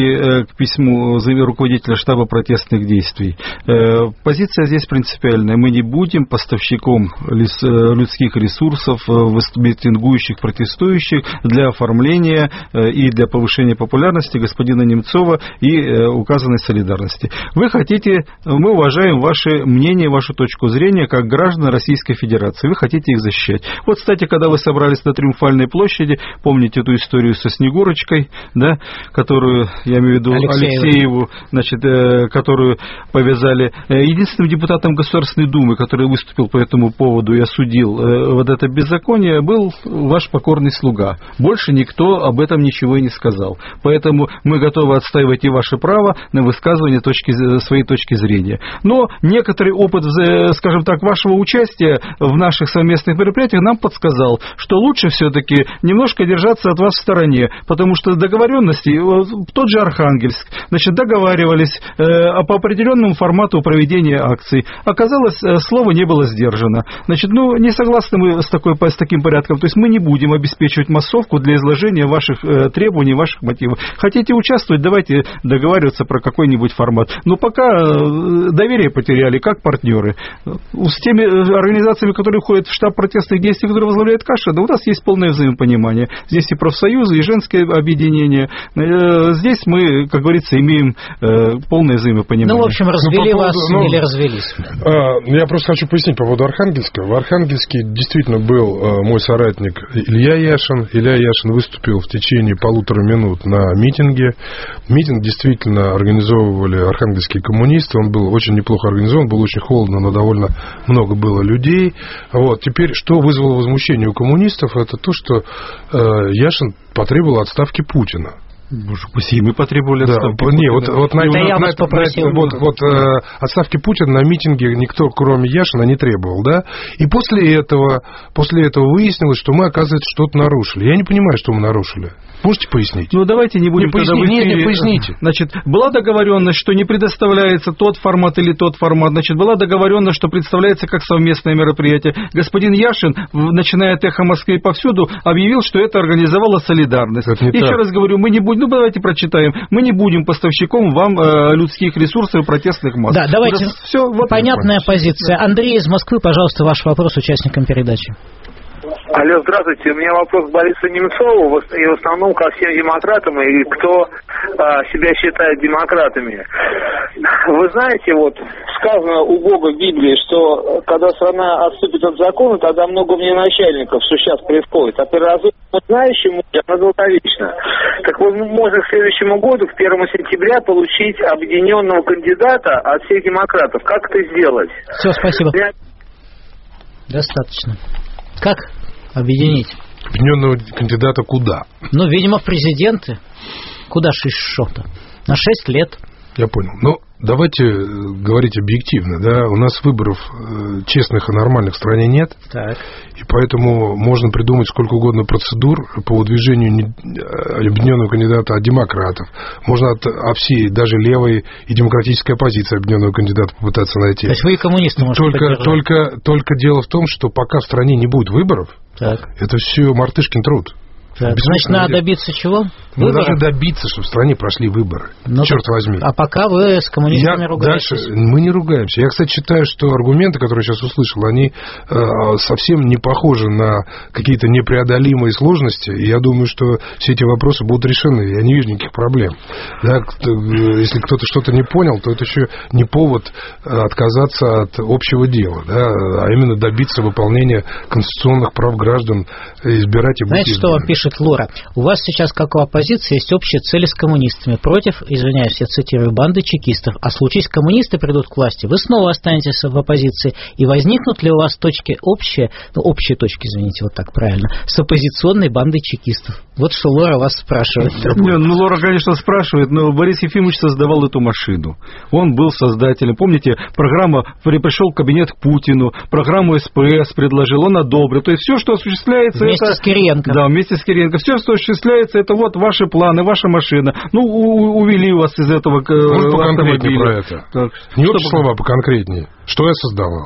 к письму руководителя штаба протестных действий. Позиция здесь принципиальная. Мы не будем поставщиком людских ресурсов, митингующих, протестующих для оформления и для повышения популярности господина Немцова и указанной солидарности. Вы хотите, мы уважаем ваше мнение, вашу точку зрения как граждан Российской Федерации. Вы хотите их защищать. Вот, кстати, когда вы собрались на Триумфальной площади, помните эту историю со Снегурочкой, да, которую, я имею в виду Алексееву, Алексееву значит, э, которую повязали. Единственным депутатом Государственной Думы, который выступил по этому поводу и осудил э, вот это беззаконие, был ваш покорный слуга. Больше никто об этом ничего и не сказал. Поэтому мы готовы отстаивать и ваше право на высказывание точки, своей точки зрения. Но некоторый опыт, скажем так, вашего участия в наших совместных мероприятиях нам подсказал, что лучше все-таки немножко держаться от вас в стороне, потому что договоренности, тот же Архангельск, значит, договаривались э, по определенному формату проведения акций. Оказалось, слово не было сдержано. Значит, ну, не согласны мы с, такой, с таким порядком, то есть мы не будем обеспечивать массовку для изложения ваших э, требований, ваших мотивов. Хотите участвовать, давайте договариваться про какой-нибудь формат. Но пока э, доверие потеряли, как партнеры. С теми организациями, которые входят в штаб протестных действий, которые возглавляет Кашин, у нас есть полное взаимопонимание. Здесь и профсоюзы, и женские объединения. Э, здесь мы, как говорится, имеем э, полное взаимопонимание. Ну, в общем, развели ну, вас поводу, ну, или развелись? Э, я просто хочу пояснить по поводу Архангельска. В Архангельске действительно был э, мой соратник Илья Яшин. Илья Яшин выступил в течение полутора минут на митинге. Митинг действительно организовывали архангельские коммунисты. Он был очень неплохо организован, был очень холодно, но довольно много было людей. Вот. Теперь, что вызвало возмущение у коммунистов, это то, что э, Яшин потребовал отставки Путина. Боже, пусть и мы потребовали отставки. Да, не, вот, вот, на, вот, на, на, попросил, на, вот, вот э, отставки Путина на митинге никто, кроме Яшина, не требовал, да? И после этого, после этого выяснилось, что мы, оказывается, что-то нарушили. Я не понимаю, что мы нарушили. Можете пояснить? Ну, давайте не будем не тогда поясни, в эфире. Нет, не поясните. Значит, была договоренность, что не предоставляется тот формат или тот формат. Значит, была договоренность, что представляется как совместное мероприятие. Господин Яшин, начиная от «Эхо Москвы» повсюду, объявил, что это организовала «Солидарность». Еще так. раз говорю, мы не будем, ну, давайте прочитаем. Мы не будем поставщиком вам э, людских ресурсов и протестных масс. Да, давайте. Все, вот понятная позиция. Андрей из Москвы, пожалуйста, ваш вопрос участникам передачи. Алло, здравствуйте. У меня вопрос к Борису Немцову, и в основном ко всем демократам, и кто а, себя считает демократами. Вы знаете, вот сказано у Бога в Библии, что когда страна отступит от закона, тогда много мне начальников, что сейчас происходит. А переразумному знающему она долговечна. Так вот, можно к следующему году, к первому сентября, получить объединенного кандидата от всех демократов. Как это сделать? Все, спасибо. Я... Достаточно. Как объединить? Объединенного кандидата куда? Ну, видимо, в президенты. Куда ж еще-то? На шесть лет. Я понял. Ну, давайте говорить объективно, да, у нас выборов честных и нормальных в стране нет, так. И поэтому можно придумать сколько угодно процедур по выдвижению объединенного кандидата от демократов. Можно от, от всей, даже левой и демократической оппозиции объединенного кандидата попытаться найти. То есть вы и коммунисты можете только, только, только дело в том, что пока в стране не будет выборов, так. Это все мартышкин труд. Так, значит, надо добиться чего? Мы должны добиться, чтобы в стране прошли выборы. Ну, черт возьми. А пока вы с коммунистами Я ругаетесь? Дальше мы не ругаемся. Я, кстати, считаю, что аргументы, которые я сейчас услышал, они э, совсем не похожи на какие-то непреодолимые сложности. И я думаю, что все эти вопросы будут решены. Я не вижу никаких проблем. Да, если кто-то что-то не понял, то это еще не повод отказаться от общего дела, да, а именно добиться выполнения конституционных прав граждан, избирать и быть Знаете, избранными. что вам пишет Лора? У вас сейчас, как у оппозиции, есть общие цели с коммунистами. Против, извиняюсь, я цитирую, банды чекистов. А случись коммунисты придут к власти, вы снова останетесь в оппозиции. И возникнут ли у вас точки общие, ну, общие точки, извините, вот так правильно, с оппозиционной бандой чекистов? Вот что Лора вас спрашивает. Не, ну, Лора, конечно, спрашивает, но Борис Ефимович создавал эту машину. Он был создателем. Помните, программа «Пришел в кабинет к Путину», программу СПС предложил, он одобрил. То есть все, что осуществляется... Вместе это... с Кириенко. Да, вместе с Кириенко. Все, что осуществляется, это вот ваши планы, ваша машина. Ну, у- увели вас из этого Может, поконкретнее автомобиля. про это? Так, Не что общие слова, поконкретнее. Что я создавал?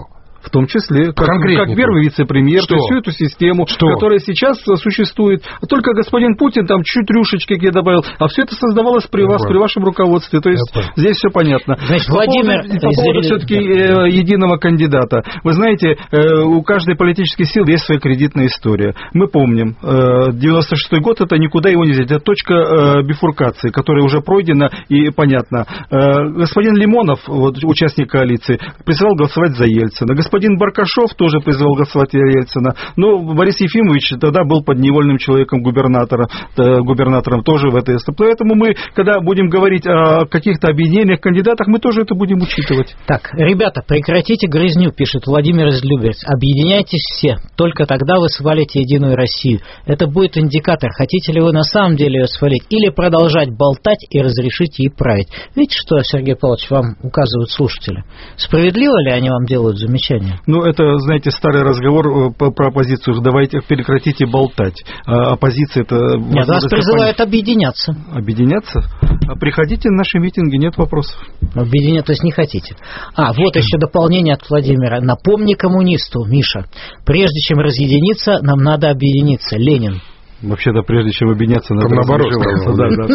В том числе, как, как первый вице-премьер, то есть всю эту систему, что? которая сейчас существует. Только господин Путин там чуть рюшечки где добавил, а все это создавалось при вас, при вашем руководстве. То есть здесь все понятно. Значит, по Владимир... поводу, по поводу все-таки э, единого кандидата. Вы знаете, э, у каждой политической силы есть своя кредитная история. Мы помним, э, девяносто шестой год, это никуда его не взять. Это точка э, бифуркации, которая уже пройдена и понятна. Э, господин Лимонов, вот, участник коалиции, призывал голосовать за Ельцина. Господин Баркашов тоже призывал голосовать за Ельцина. Но Борис Ефимович тогда был подневольным человеком губернатора, э, губернатором тоже в этой. Поэтому мы, когда будем говорить о каких-то объединениях, кандидатах, мы тоже это будем учитывать. Так, ребята, прекратите грызню, пишет Владимир из Люберец. Объединяйтесь все, только тогда вы свалите Единую Россию. Это будет индикатор, хотите ли вы на самом деле ее свалить, или продолжать болтать и разрешить ей править. Видите, что, Сергей Павлович, вам указывают слушатели? Справедливо ли они вам делают замечания? Ну, это, знаете, старый разговор про оппозицию. Давайте прекратите болтать. А оппозиция это... Нет, нас призывают объединяться. Объединяться? А приходите на наши митинги, нет вопросов. Объединяться, то есть не хотите. А, вот еще дополнение от Владимира. Напомни коммунисту, Миша, прежде чем разъединиться, нам надо объединиться. Ленин. Вообще-то, прежде чем объединяться, надо наоборот. Да, да.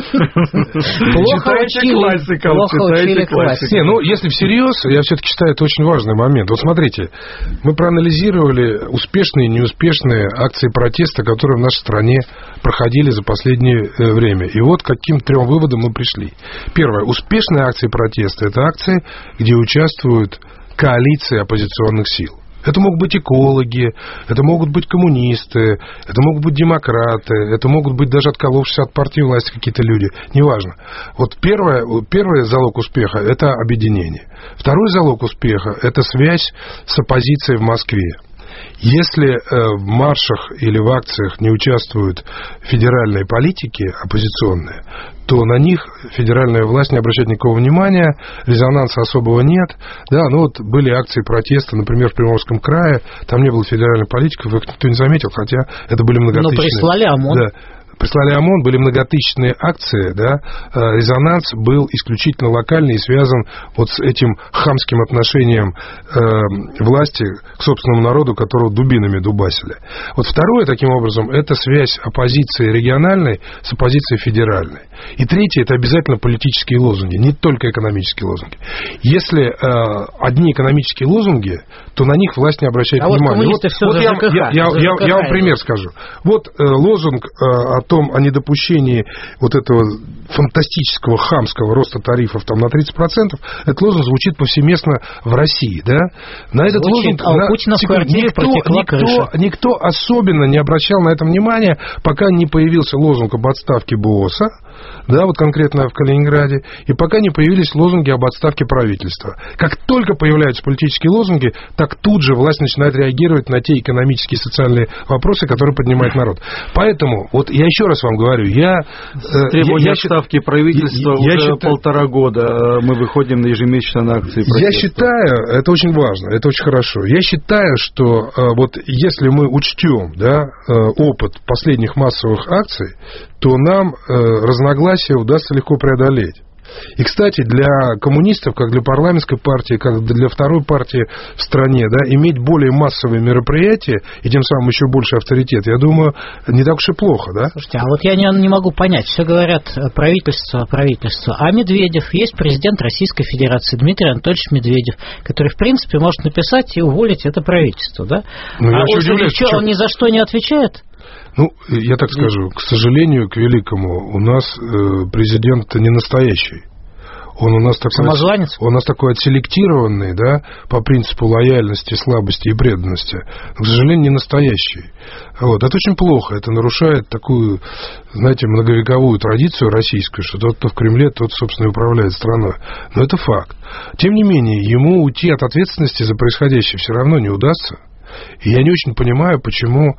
Плохо учили классиков. Плохо учили классиков. Не, ну, если всерьез, я все-таки считаю, это очень важный момент. Вот смотрите, мы проанализировали успешные и неуспешные акции протеста, которые в нашей стране проходили за последнее время. И вот к каким трем выводам мы пришли. Первое. Успешные акции протеста – это акции, где участвуют коалиции оппозиционных сил. Это могут быть экологи, это могут быть коммунисты, это могут быть демократы, это могут быть даже отколовшись от партии власти какие-то люди, неважно. Вот первое, первый залог успеха – это объединение. Второй залог успеха – это связь с оппозицией в Москве. Если э, в маршах или в акциях не участвуют федеральные политики оппозиционные, то на них федеральная власть не обращает никакого внимания, резонанса особого нет. Да, ну вот были акции протеста, например, в Приморском крае, там не было федеральных политиков, их никто не заметил, хотя это были многотысячные... Ну, прислали ОМОН. Да. Прислали ОМОН, были многотысячные акции, да, резонанс был исключительно локальный и связан вот с этим хамским отношением э, власти к собственному народу, которого дубинами дубасили. Вот второе, таким образом, это связь оппозиции региональной с оппозицией федеральной. И третье, это обязательно политические лозунги, не только экономические лозунги. Если э, одни экономические лозунги, то на них власть не обращает а внимания. Вот, вот, вот я, я, я, я, я вам пример скажу. Вот э, лозунг э, о том, о недопущении вот этого фантастического хамского роста тарифов там, на тридцать процентов, этот лозунг звучит повсеместно в России. Да? На этот звучит, лозунг а на, секунд, никто, никто, никто особенно не обращал на это внимания, пока не появился лозунг об отставке БОСа, да, вот конкретно в Калининграде, и пока не появились лозунги об отставке правительства. Как только появляются политические лозунги, так тут же власть начинает реагировать на те экономические и социальные вопросы, которые поднимает народ. Поэтому, вот я еще раз вам говорю, я... Требование я, отставки я, правительства я, уже я считаю, полтора года мы выходим на ежемесячно на акции протеста. Я считаю, это очень важно, это очень хорошо, я считаю, что вот если мы учтем, да, опыт последних массовых акций, то нам э, разногласия удастся легко преодолеть. И, кстати, для коммунистов, как для парламентской партии, как для второй партии в стране, да, иметь более массовые мероприятия и тем самым еще больше авторитет, я думаю, не так уж и плохо, да? Слушайте, а вот я не, не могу понять, все говорят правительство, правительство, а Медведев, есть президент Российской Федерации, Дмитрий Анатольевич Медведев, который, в принципе, может написать и уволить это правительство, да? Ну, а он, удивляюсь, что, он ни за что не отвечает? Ну, я так скажу, к сожалению, к великому, у нас э, президент не настоящий. Он у нас такой, самозванец? Он у нас такой отселектированный, да, по принципу лояльности, слабости и преданности. Но, к сожалению, не настоящий. Вот. Это очень плохо. Это нарушает такую, знаете, многовековую традицию российскую, что тот, кто в Кремле, тот, собственно, и управляет страной. Но это факт. Тем не менее, ему уйти от ответственности за происходящее все равно не удастся. И я не очень понимаю, почему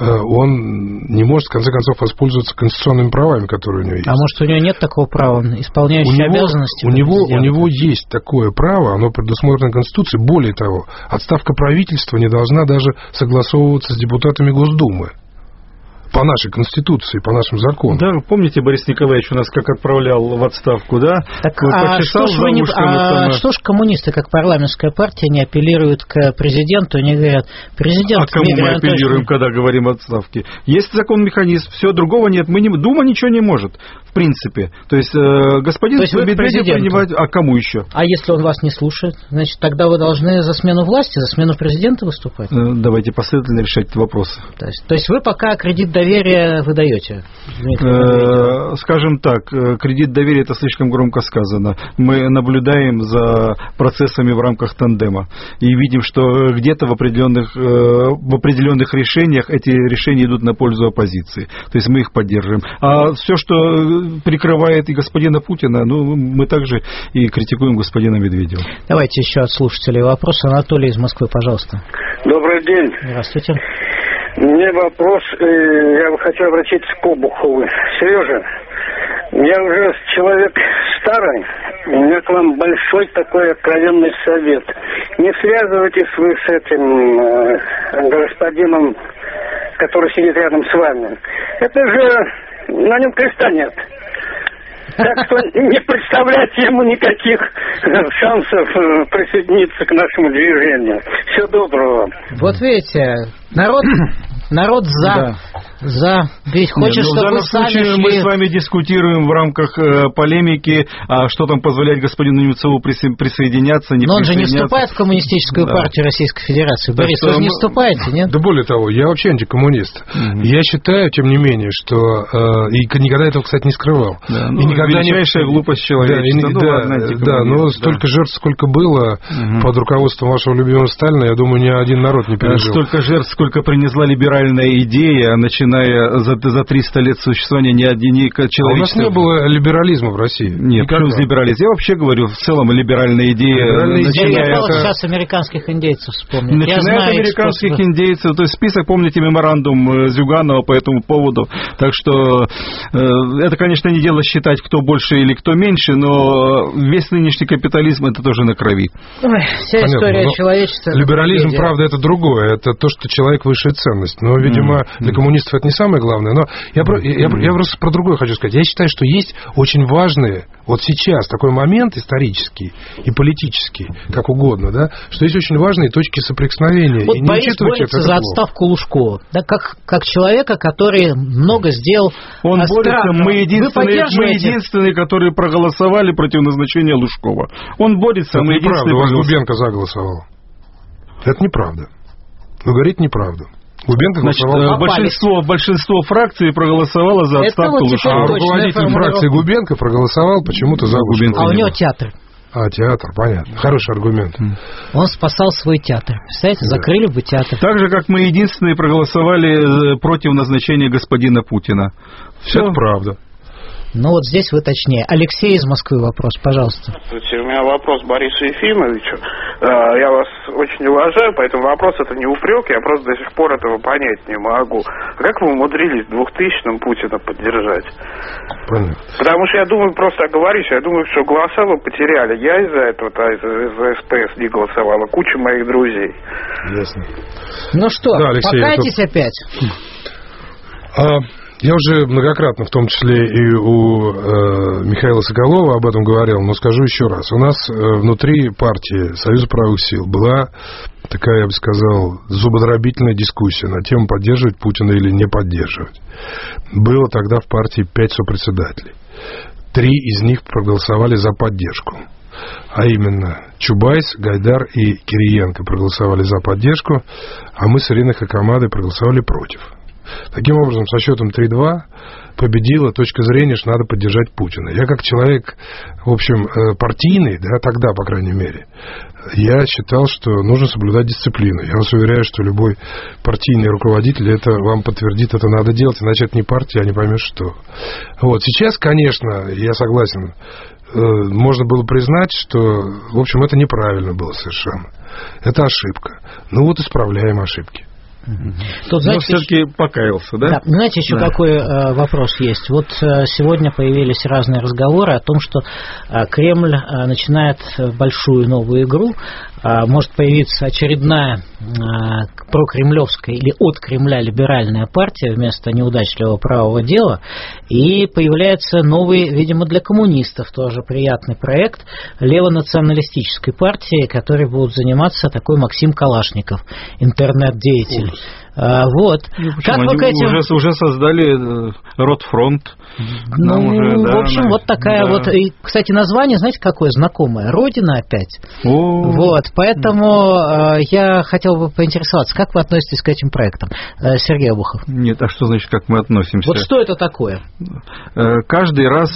он не может, в конце концов, воспользоваться конституционными правами, которые у него есть. А может, у него нет такого права, он исполняющий у него, обязанности? У него, у него есть такое право, оно предусмотрено Конституцией. Более того, отставка правительства не должна даже согласовываться с депутатами Госдумы. по нашей Конституции, по нашим законам. Да, помните, Борис Николаевич у нас как отправлял в отставку, да? Так, а что ж, не, а что ж коммунисты, как парламентская партия, не апеллируют к президенту, не говорят, президент... А кому мы апеллируем, точно... когда говорим о отставке? Есть закон, механизм, все, другого нет. Мы не, Дума ничего не может, в принципе. То есть, э, господин Медведев принимает... А кому еще? А если он вас не слушает, значит, тогда вы должны за смену власти, за смену президента выступать? Э, давайте последовательно решать эти вопросы. То есть, то есть вы пока кредит доверия вы даете? Э, скажем так, кредит доверия — это слишком громко сказано. Мы наблюдаем за процессами в рамках тандема и видим, что где-то в определенных, в определенных решениях эти решения идут на пользу оппозиции. То есть мы их поддерживаем. А все, что прикрывает и господина Путина, ну, мы также и критикуем господина Медведева. Давайте еще от слушателей вопрос. Анатолий из Москвы, пожалуйста. Добрый день. Здравствуйте. Мне вопрос, я бы хотел обратиться к Обухову. Сережа, я уже человек старый, у меня к вам большой такой откровенный совет. Не связывайтесь вы с этим э, господином, который сидит рядом с вами. Это же на нем креста нет. Так что не представляйте ему никаких шансов присоединиться к нашему движению. Всего доброго. Вот видите, народ, народ за... Да. За. Ведь хочешь, Нет, ну, чтобы в данном случае шли... мы с вами дискутируем в рамках э, полемики, а что там позволяет господину Немцову присо- присоединяться, не Но он же не присоединяться. вступает в Коммунистическую да. партию Российской Федерации. Да, Борис, вы же не вступаете, нет? Да более того, я вообще антикоммунист. Угу. Я считаю, тем не менее, что... Э, и никогда этого, кстати, не скрывал. Да, ну, и никогда величайшая не... глупость человечества. Да, ну, да, да, да, но да. столько жертв, сколько было угу. под руководством вашего любимого Сталина, я думаю, ни один народ не пережил. Столько жертв, сколько принесла либеральная идея, начиная за за триста лет существования ни один человечества... А у нас не было либерализма в России. Нет, плюс либерализм. Я вообще говорю, в целом либеральная идея... Либеральная идея начиная... Я сейчас американских индейцев вспомнил. Начиная от американских способ... индейцев, то есть список, помните, меморандум Зюганова по этому поводу. Так что э, это, конечно, не дело считать, кто больше или кто меньше, но весь нынешний капитализм — это тоже на крови. Ой, вся Понятно, история человечества... Либерализм, правда, это другое. Это то, что человек — высшая ценность. Но, видимо, mm-hmm. для коммунистов это не самое главное. Но я, про, я, я просто про другое хочу сказать. Я считаю, что есть очень важные, вот сейчас такой момент исторический и политический, как угодно, да, что есть очень важные точки соприкосновения. Вот и не Борис борется за отставку Лужкова, да, как, как человека, который много сделал. Он борется, мы единственные, мы единственные, которые проголосовали против назначения Лужкова. Он борется, это мы неправда, единственные... у вас Губенко заголосовал. Это неправда. Вы говорите неправду. Губенко Значит, большинство, большинство фракций проголосовало за отставку Лужкова. А руководитель фракции Губенко проголосовал почему-то за Губенко. А у него театр. А, театр, понятно. Хороший аргумент. Он спасал свой театр. Представляете, да. Закрыли бы театр. Так же, как мы единственные проголосовали против назначения господина Путина. Все это правда. Ну вот здесь вы точнее. Алексей из Москвы вопрос, пожалуйста. Здравствуйте, у меня вопрос Борису Ефимовичу. Я вас очень уважаю, поэтому вопрос это не упрек, я просто до сих пор этого понять не могу. Как вы умудрились в двухтысячном Путина поддержать? Понятно. Потому что я думаю, просто оговорюсь, я думаю, что голоса вы потеряли. Я из-за этого, а из-за СПС не голосовала, куча моих друзей. Ясно. Ну что, да, Алексей, покайтесь это... опять? А... Я уже многократно, в том числе и у э, Михаила Соколова об этом говорил, но скажу еще раз. У нас э, внутри партии Союза правых сил была такая, я бы сказал, зубодробительная дискуссия на тему, поддерживать Путина или не поддерживать. Было тогда в партии пять сопредседателей. Три из них проголосовали за поддержку. А именно Чубайс, Гайдар и Кириенко проголосовали за поддержку, а мы с Ириной Хакамадой проголосовали против. Таким образом, со счетом три-два победила точка зрения, что надо поддержать Путина. Я как человек, в общем, партийный, да, тогда, по крайней мере, я считал, что нужно соблюдать дисциплину. Я вас уверяю, что любой партийный руководитель это вам подтвердит, это надо делать, иначе это не партия, а не поймешь что. Вот. Сейчас, конечно, я согласен, можно было признать, что, в общем, это неправильно было совершенно. Это ошибка. Ну вот исправляем ошибки. Тут, знаете, но все-таки покаялся, да? Да. Знаете, еще да. какой э, вопрос есть? Вот э, сегодня появились разные разговоры о том, что э, Кремль э, начинает большую новую игру, э, может появиться очередная прокремлевская или от Кремля либеральная партия вместо неудачливого правого дела, и появляется новый, видимо, для коммунистов тоже приятный проект левонационалистической партии, которой будут заниматься такой Максим Калашников, интернет-деятель. А, вот. Ну, как вы к этим... уже, уже создали Ротфронт. Ну, уже, в да, общем, она... вот такая да. вот. И, кстати, название, знаете, какое знакомое? Родина опять. О. Вот, поэтому э, я хотел бы поинтересоваться, как вы относитесь к этим проектам, э, Сергей Обухов? Нет, а что значит, как мы относимся? Вот что это такое? Каждый раз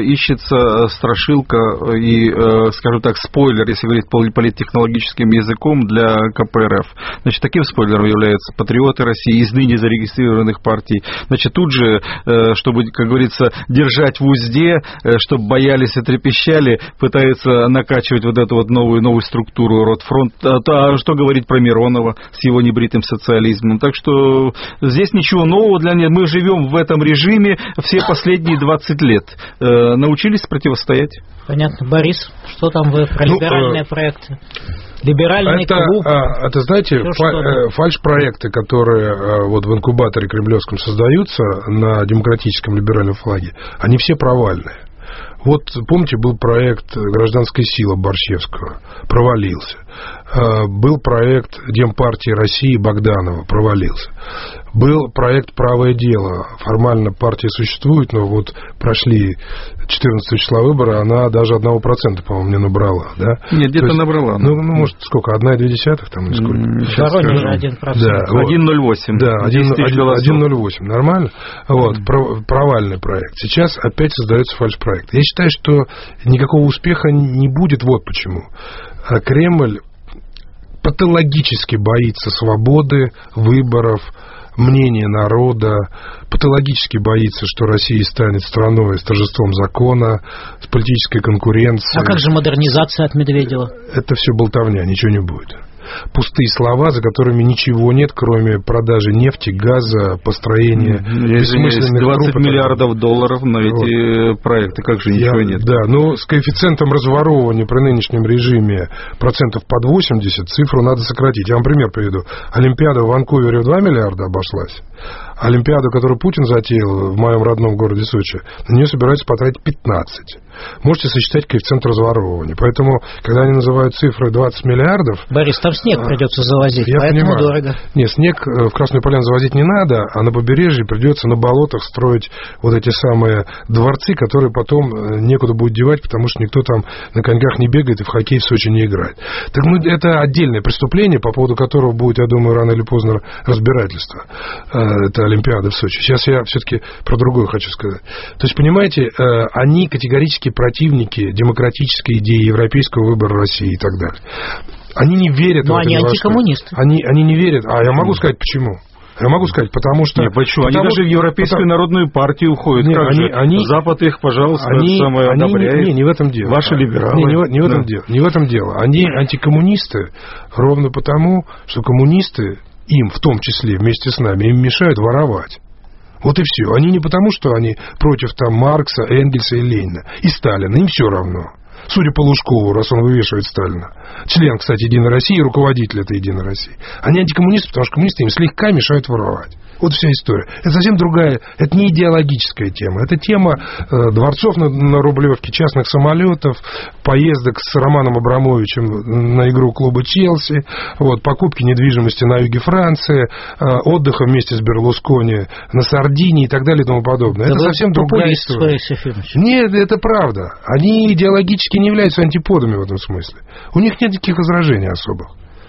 ищется страшилка и, скажем так, спойлер, если говорить политтехнологическим языком, для ка пэ эр эф. Значит, таким спойлером являются патриоты России из ныне зарегистрированных партий. Значит, тут же, чтобы, как говорится, держать в узде, чтобы боялись и трепещали, пытаются накачивать вот эту вот новую, новую структуру Ротфронт. А что говорить про Миронова с его небритым социализмом? Так что здесь ничего нового для них. Мы живем в этом режиме все последние двадцать лет. Научились противостоять. Понятно. Борис, что там вы про ну, либеральные э... проекты? Либеральный это, клуб. А, это, знаете, фа- фальш-проекты, которые вот в инкубаторе кремлевском создаются на демократическом либеральном флаге, они все провальные. Вот, помните, был проект «Гражданская сила» Борщевского, провалился. Был проект Демпартии России Богданова, провалился. Был проект «Правое дело». Формально партия существует, но вот прошли четырнадцатого числа выборы, она даже одного процента, по-моему, не набрала. Да? Нет, где-то есть, набрала. Ну, ну, может, сколько? Одна и две десятых там, или сколько? В Воронеже один процент. Да, вот. один целых ноль восемь. Да, один целых ноль восемь. Нормально? Вот, провальный проект. Сейчас опять создается фальш-проект. Я считаю, что никакого успеха не будет. Вот почему. Кремль патологически боится свободы, выборов, мнения народа, патологически боится, что Россия станет страной с торжеством закона, с политической конкуренцией. А как же модернизация от Медведева? Это все болтовня, ничего не будет. Пустые слова, за которыми ничего нет, кроме продажи нефти, газа, построения бессмысленных двадцать миллиардов долларов на эти вот проекты, как же ничего Я, нет? Да, но с коэффициентом разворовывания при нынешнем режиме процентов под восемьдесят цифру надо сократить. Я вам пример приведу. Олимпиада в Ванкувере в два миллиарда обошлась. Олимпиаду, которую Путин затеял в моем родном городе Сочи, на нее собираются потратить пятнадцать. Можете сосчитать коэффициент разворовывания. Поэтому, когда они называют цифры двадцать миллиардов... Борис, там снег а, придется завозить, я поэтому понимаю. Дорого. Нет, снег в Красную Поляну завозить не надо, а на побережье придется на болотах строить вот эти самые дворцы, которые потом некуда будет девать, потому что никто там на коньках не бегает и в хоккей в Сочи не играет. Так, ну, это отдельное преступление, по поводу которого будет, я думаю, рано или поздно разбирательство. Это Олимпиада в Сочи. Сейчас я все-таки про другое хочу сказать. То есть, понимаете, они категорически противники демократической идеи, европейского выбора России и так далее. Они не верят Но в это. Но они антикоммунисты. Они, они не верят. А я могу сказать, почему? Я могу сказать, потому что... Нет, почему? Потому, они даже в Европейскую потому... народную партию уходят. Нет, как они, же? они, Запад их, пожалуйста, они, самое они, одобряет. Не, не в этом дело. Ваши либералы. Не, не, не, в этом да. дело, не в этом дело. Они антикоммунисты ровно потому, что коммунисты им, в том числе, вместе с нами, им мешают воровать. Вот и все. Они не потому, что они против там Маркса, Энгельса и Ленина. И Сталина. Им все равно. Судя по Лужкову, раз он вывешивает Сталина. Член, кстати, Единой России, руководитель этой Единой России. Они антикоммунисты, потому что коммунисты им слегка мешают воровать. Вот вся история. Это совсем другая, это не идеологическая тема. Это тема э, дворцов на, на Рублевке, частных самолетов, поездок с Романом Абрамовичем на игру клуба Челси, вот, покупки недвижимости на юге Франции, э, отдыха вместе с Берлускони на Сардинии и так далее и тому подобное. Это, это совсем другая история. Нет, это правда. Они идеологически не являются антиподами в этом смысле. У них нет никаких возражений особых.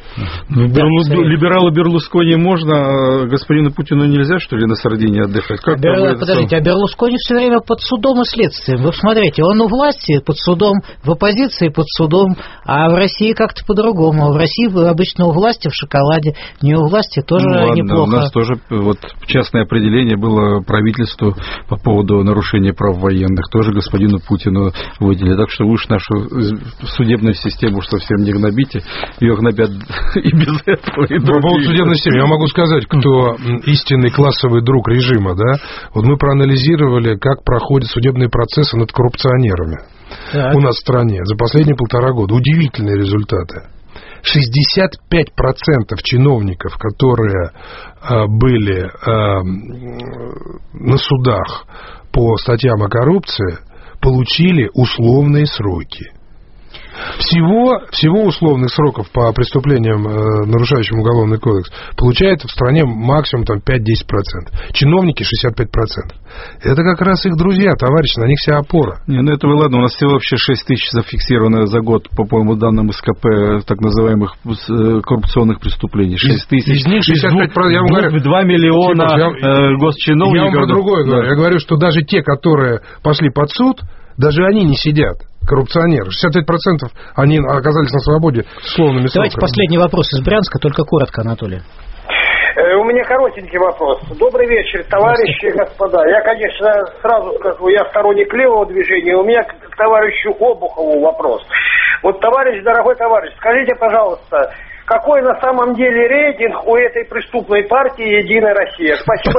Ну, да, либералу Берлускони можно, а господину Путину нельзя, что ли, на Сардинии отдыхать? Как Бер... Подождите, а Берлускони все время под судом и следствием. Вы посмотрите, он у власти под судом, в оппозиции под судом, а в России как-то по-другому. В России обычно у власти в шоколаде, не у власти тоже ну, ладно, неплохо. У нас тоже вот частное определение было правительству по поводу нарушения прав военных. Тоже господину Путину выделили. Так что вы уж нашу судебную систему совсем не гнобите. Ее гнобят и без этого. И по поводу судебной системы я могу сказать, кто истинный классовый друг режима, да, вот мы проанализировали, как проходят судебные процессы над коррупционерами так. у нас в стране за последние полтора года. Удивительные результаты. шестьдесят пять процентов чиновников, которые э, были э, на судах по статьям о коррупции, получили условные сроки. Всего, всего условных сроков по преступлениям, э, нарушающим Уголовный кодекс, получает в стране максимум там, пять-десять процентов. Чиновники шестьдесят пять процентов. Это как раз их друзья, товарищи, на них вся опора. Не, ну это вы ладно, у нас всего вообще шесть тысяч зафиксировано за год, по, по данным СКП, так называемых коррупционных преступлений. шесть тысяч. Из них шестьдесят пять процентов, я вам говорю, два миллиона э, госчиновников. Я вам про другое да. говорю. Я говорю, что даже те, которые пошли под суд, даже они не сидят. Коррупционеры. шестьдесят пять процентов они оказались на свободе с условными сроками. Давайте последний вопрос из Брянска, только коротко, Анатолий. У меня коротенький вопрос. Добрый вечер, товарищи и господа. Я, конечно, сразу скажу, я сторонник левого движения. У меня к, к товарищу Обухову вопрос. Вот, товарищ, дорогой товарищ, скажите, пожалуйста, какой на самом деле рейтинг у этой преступной партии «Единая Россия»?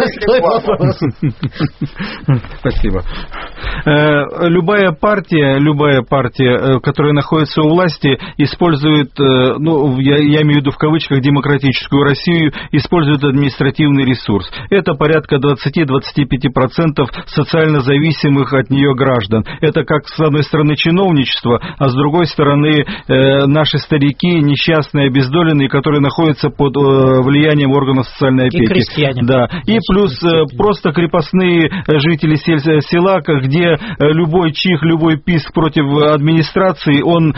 Спасибо. Спасибо. Любая партия, любая партия, которая находится у власти, использует, ну, я, я имею в виду в кавычках демократическую Россию, использует административный ресурс. Это порядка двадцать-двадцать пять процентов социально зависимых от нее граждан. Это как с одной стороны чиновничество, а с другой стороны наши старики, несчастные, обездоленные, которые находятся под э, влиянием органов социальной опеки. И крестьяне. Да. И плюс э, просто крепостные жители сель, села, где э, любой чих, любой писк против администрации, он,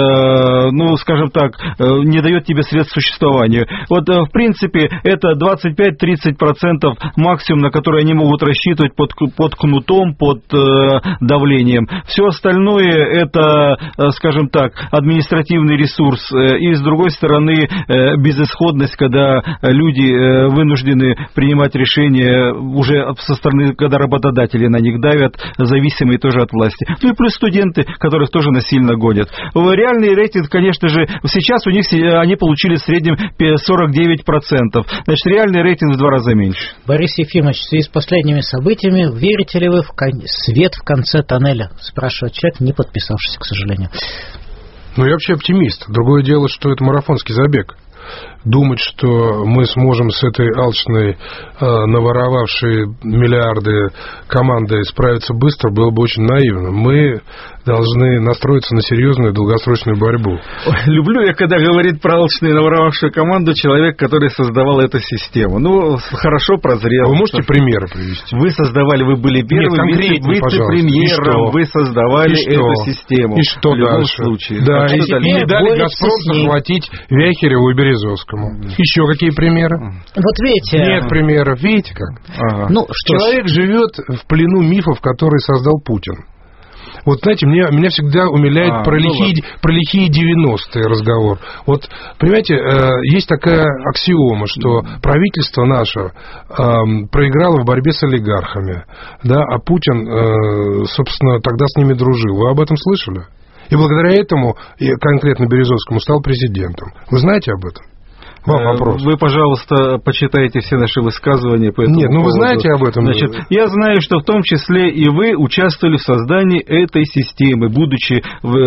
э, ну, скажем так, э, не дает тебе средств существования. Вот, э, в принципе, это двадцать пять-тридцать процентов максимум, на который они могут рассчитывать под, под кнутом, под э, давлением. Все остальное это, э, скажем так, административный ресурс. Э, и, с другой стороны, безысходность, когда люди вынуждены принимать решения уже со стороны, когда работодатели на них давят, зависимые тоже от власти. Ну и плюс студенты, которых тоже насильно гонят. Реальный рейтинг, конечно же, сейчас у них они получили в среднем сорок девять процентов. Значит, реальный рейтинг в два раза меньше. Борис Ефимович, в связи с последними событиями, верите ли вы в кон... свет в конце тоннеля? Спрашивает человек, не подписавшийся, к сожалению. Ну, я вообще оптимист. Другое дело, что это марафонский забег. Думать, что мы сможем с этой алчной, э, наворовавшей миллиарды командой справиться быстро, было бы очень наивно. Мы должны настроиться на серьезную долгосрочную борьбу. Люблю я, когда говорит про алчную, наворовавшую команду человек, который создавал эту систему. Ну, хорошо прозрел. Вы можете примеры привести? Вы создавали, вы были первым вице-премьером, вы создавали эту систему. И что в любом дальше? Случае. Да, и, и не дали «Газпром» захватить Вяхереву и Березовскому. Еще какие примеры? Вот видите... Нет примеров. Видите как? Ага. Ну, Человек ж... живет в плену мифов, которые создал Путин. Вот, знаете, меня, меня всегда умиляет а, про, лихие, ну, про лихие девяностые разговор. Вот, понимаете, э, есть такая аксиома, что правительство наше э, проиграло в борьбе с олигархами, да, а Путин, э, собственно, тогда с ними дружил. Вы об этом слышали? И благодаря этому, конкретно Березовскому, стал президентом. Вы знаете об этом? Вам вопрос. Вы, пожалуйста, почитайте все наши высказывания по этому Нет, ну поводу. Вы знаете об этом? Значит, я знаю, что в том числе и вы участвовали в создании этой системы, будучи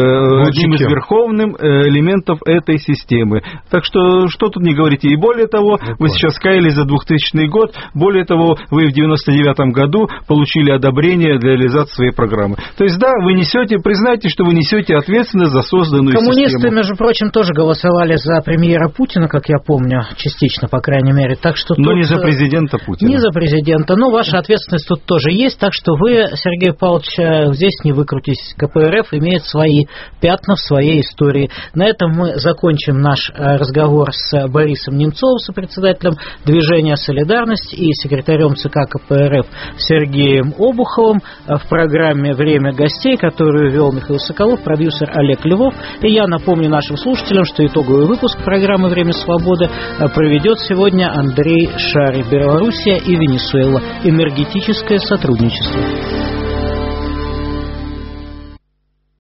в, одним из верховных элементов этой системы. Так что, что тут не говорите. И более того, я вы понял. Сейчас каялись за двухтысячный год, более того, вы в девяносто девятом году получили одобрение для реализации своей программы. То есть, да, вы несете, признайте, что вы несете ответственность за созданную Коммунисты, систему. Коммунисты, между прочим, тоже голосовали за премьера Путина, как я помню, частично, по крайней мере. Так что но тут... не за президента Путина. Не за президента, но ваша ответственность тут тоже есть, так что вы, Сергей Павлович, здесь не выкрутитесь. КПРФ имеет свои пятна в своей истории. На этом мы закончим наш разговор с Борисом Немцовым, сопредседателем движения «Солидарность», и секретарем ЦК КПРФ Сергеем Обуховым в программе «Время гостей», которую вел Михаил Соколов, продюсер Олег Львов. И я напомню нашим слушателям, что итоговый выпуск программы «Время свободы» проведет сегодня Андрей Шарий. Белоруссия и Венесуэла. Энергетическое сотрудничество.